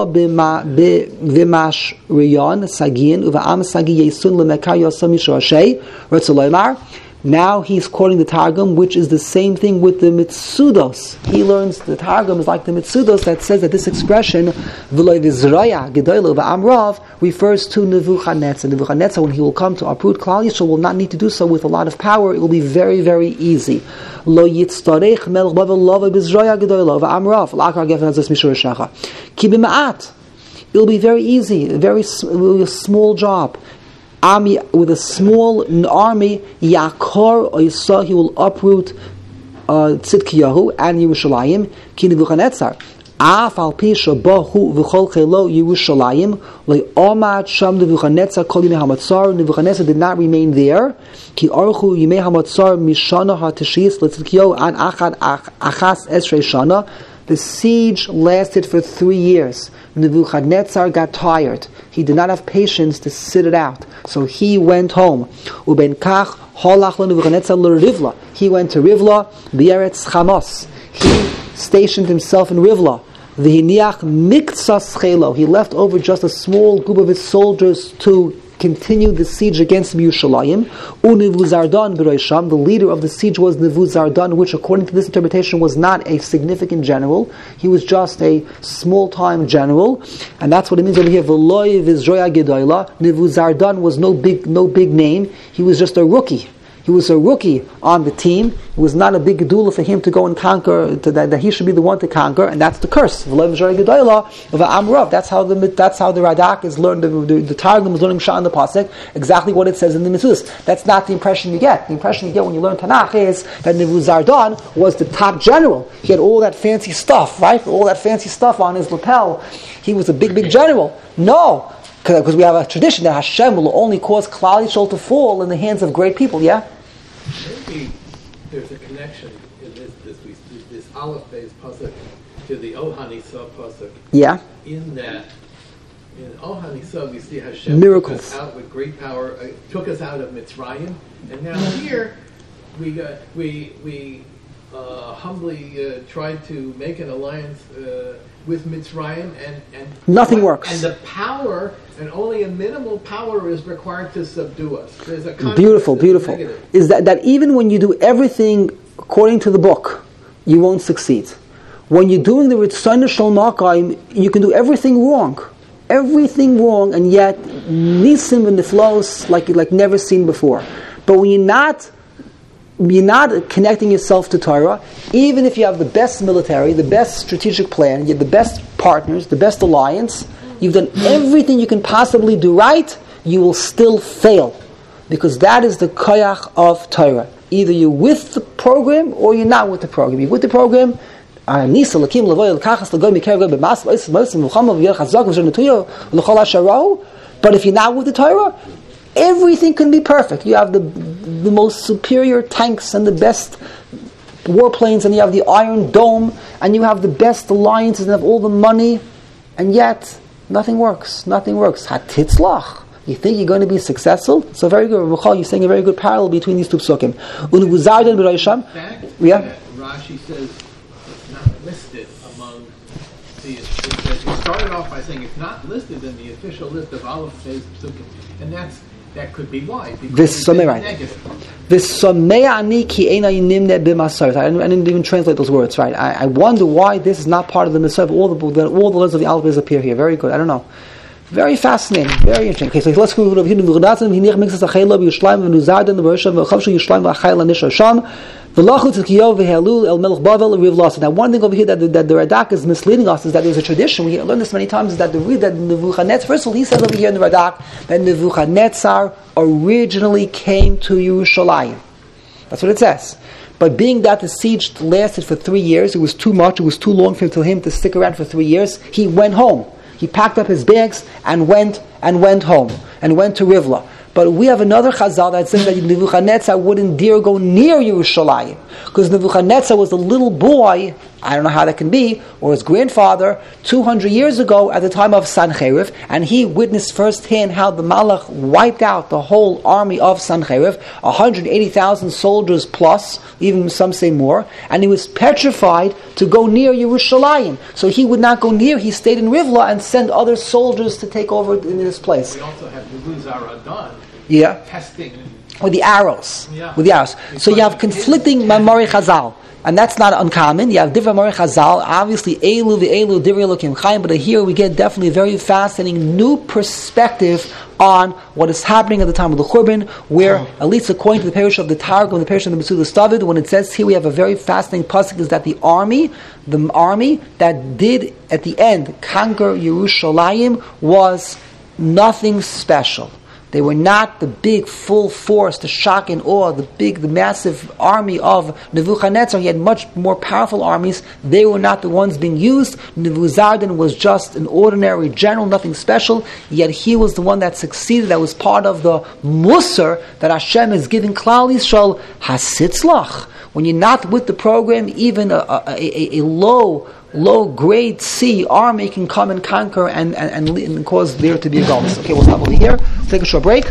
b'mash riyon sagin uva'am sagi yesun lemekar yosam yishorashei retzoloymar. Now he's quoting the Targum, which is the same thing with the Mitsudos. He learns the Targum is like the Mitsudos that says that this expression v'lo v'zraya gedola v'amrav refers to Nebuchadnezzar. Nebuchadnezzar, when he will come to uproot Klal Yisrael, will not need to do so with a lot of power. It will be very, very easy. Lo yitztarech melech bavel lo v'zraya gedola v'amrav l'akar gefen hazos mishorashecha ki b'ma'at. It will be very easy, a very a small job. Army with a small army, Yakor Oisa, he will uproot uh, Tzidkiyahu and Yerushalayim. Ki Nebuchadnezzar Af al pi shabahu v'chol chelo Yerushalayim le'omad sham Nebuchadnezzar kol yimei hamatzar. Nebuchadnezzar did not remain there. Ki archu yimei hamatzar mishana hatishis letzidkiyo an achad achas esrei shana. The siege lasted for three years. Nebuchadnezzar got tired. He did not have patience to sit it out. So he went home. Uben kach holach Nebuchadnezzar l'Rivla. He went to Rivla, b'eretz Chamos. He stationed himself in Rivla. V'hiniach miktsas chelo. He left over just a small group of his soldiers to continue the siege against Yerushalayim. Unevuzardan b'roisham. The leader of the siege was Nevuzardan, which according to this interpretation was not a significant general. He was just a small-time general. And that's what it means over here. V'loi v'zroya gedoyla. Nevuzardan was no big, no big name. He was just a rookie. He was a rookie on the team. It was not a big gedula for him to go and conquer, to, that, that he should be the one to conquer, and that's the curse. That's how the that's how the Radak is learned. The, the, the Targum is learning Shah in the pasuk exactly what it says in the Mitzvahs. That's not the impression you get. The impression you get when you learn Tanakh is that Nebuzaradan was the top general. He had all that fancy stuff, right? All that fancy stuff on his lapel. He was a big, big general. No. Because we have a tradition that Hashem will only cause Klal Yisrael to fall in the hands of great people, yeah? Maybe there's a connection in this this, this, this Aleph Beis pasuk to the Ohanisa pasuk. Yeah. In that, in Ohanisa we see Hashem miracles. Took us out with great power, uh, took us out of Mitzrayim, and now here we uh, we we uh, humbly uh, tried to make an alliance uh, with Mitzrayim, and and nothing works. And the power. And only a minimal power is required to subdue us. There's a beautiful, beautiful. Is that, that even when you do everything according to the book, you won't succeed. When you're doing the Ritzon Shel Makayim, you can do everything wrong. Everything wrong, and yet Nisim and Niflos like like never seen before. But when you're not you're not connecting yourself to Torah, even if you have the best military, the best strategic plan, you have the best partners, the best alliance, you've done everything you can possibly do right, you will still fail. Because that is the koyach of Torah. Either you're with the program or you're not with the program. You're with the program, but if you're not with the Torah, everything can be perfect. You have the the most superior tanks and the best warplanes, and you have the Iron Dome, and you have the best alliances and have all the money, and yet nothing works. Nothing works. Hatitzlach. You think you're going to be successful? So very good. You're saying a very good parallel between these two psukim. Yeah. That Rashi says it's not listed among the. It says he started off by saying it's not listed in the official list of Aleph Beis psukim, and that's that could be why. Because it's negative. I didn't even translate those words right. I, I wonder why this is not part of the Mitzvah. All the all the letters of the Aleph Beis appear here. Very good. I don't know. Very fascinating, very interesting. Okay, so let's go to the Now, one thing over here that the, that the Radak is misleading us is that there's a tradition. We learned this many times. Is that the read that Nebuchadnezzar. First of all, he says over here in the Radak that Nebuchadnezzar originally came to Yerushalayim. That's what it says. But being that the siege lasted for three years, it was too much. It was too long for him to stick around for three years. He went home. He packed up his bags and went and went home and went to Rivla. But we have another chazal that says that Nebuchadnezzar wouldn't dare go near Yerushalayim because Nebuchadnezzar was a little boy. I don't know how that can be, or his grandfather, two hundred years ago at the time of Sancheriv, and he witnessed firsthand how the Malach wiped out the whole army of Sancheriv, one hundred eighty thousand soldiers plus, even some say more, and he was petrified to go near Yerushalayim. So he would not go near, he stayed in Rivla and sent other soldiers to take over in his place. We also have Nebuzaradan yeah. testing. With the arrows. Yeah. With the arrows. So you have conflicting Mamori Chazal. And that's not uncommon. You have different Mamori Chazal. Obviously, Elu, the Elu, Divrei Elokim Chaim. But here we get definitely a very fascinating new perspective on what is happening at the time of the Churban, where, oh. at least according to the parish of the Targum, the parish of the Metzudas David, when it says here we have a very fascinating pasuk, is that the army, the army that did at the end conquer Yerushalayim was nothing special. They were not the big full force, the shock and awe, the big, the massive army of Nebuchadnezzar. He had much more powerful armies. They were not the ones being used. Nebuzaradan was just an ordinary general, nothing special. Yet he was the one that succeeded. That was part of the Musar that Hashem is giving Klal Yisrael Hasitzlach. When you're not with the program, even a, a, a, a low low grade C army can come and conquer and, and, and, and cause there to be a galus. Okay, we'll stop over here. Take a short break.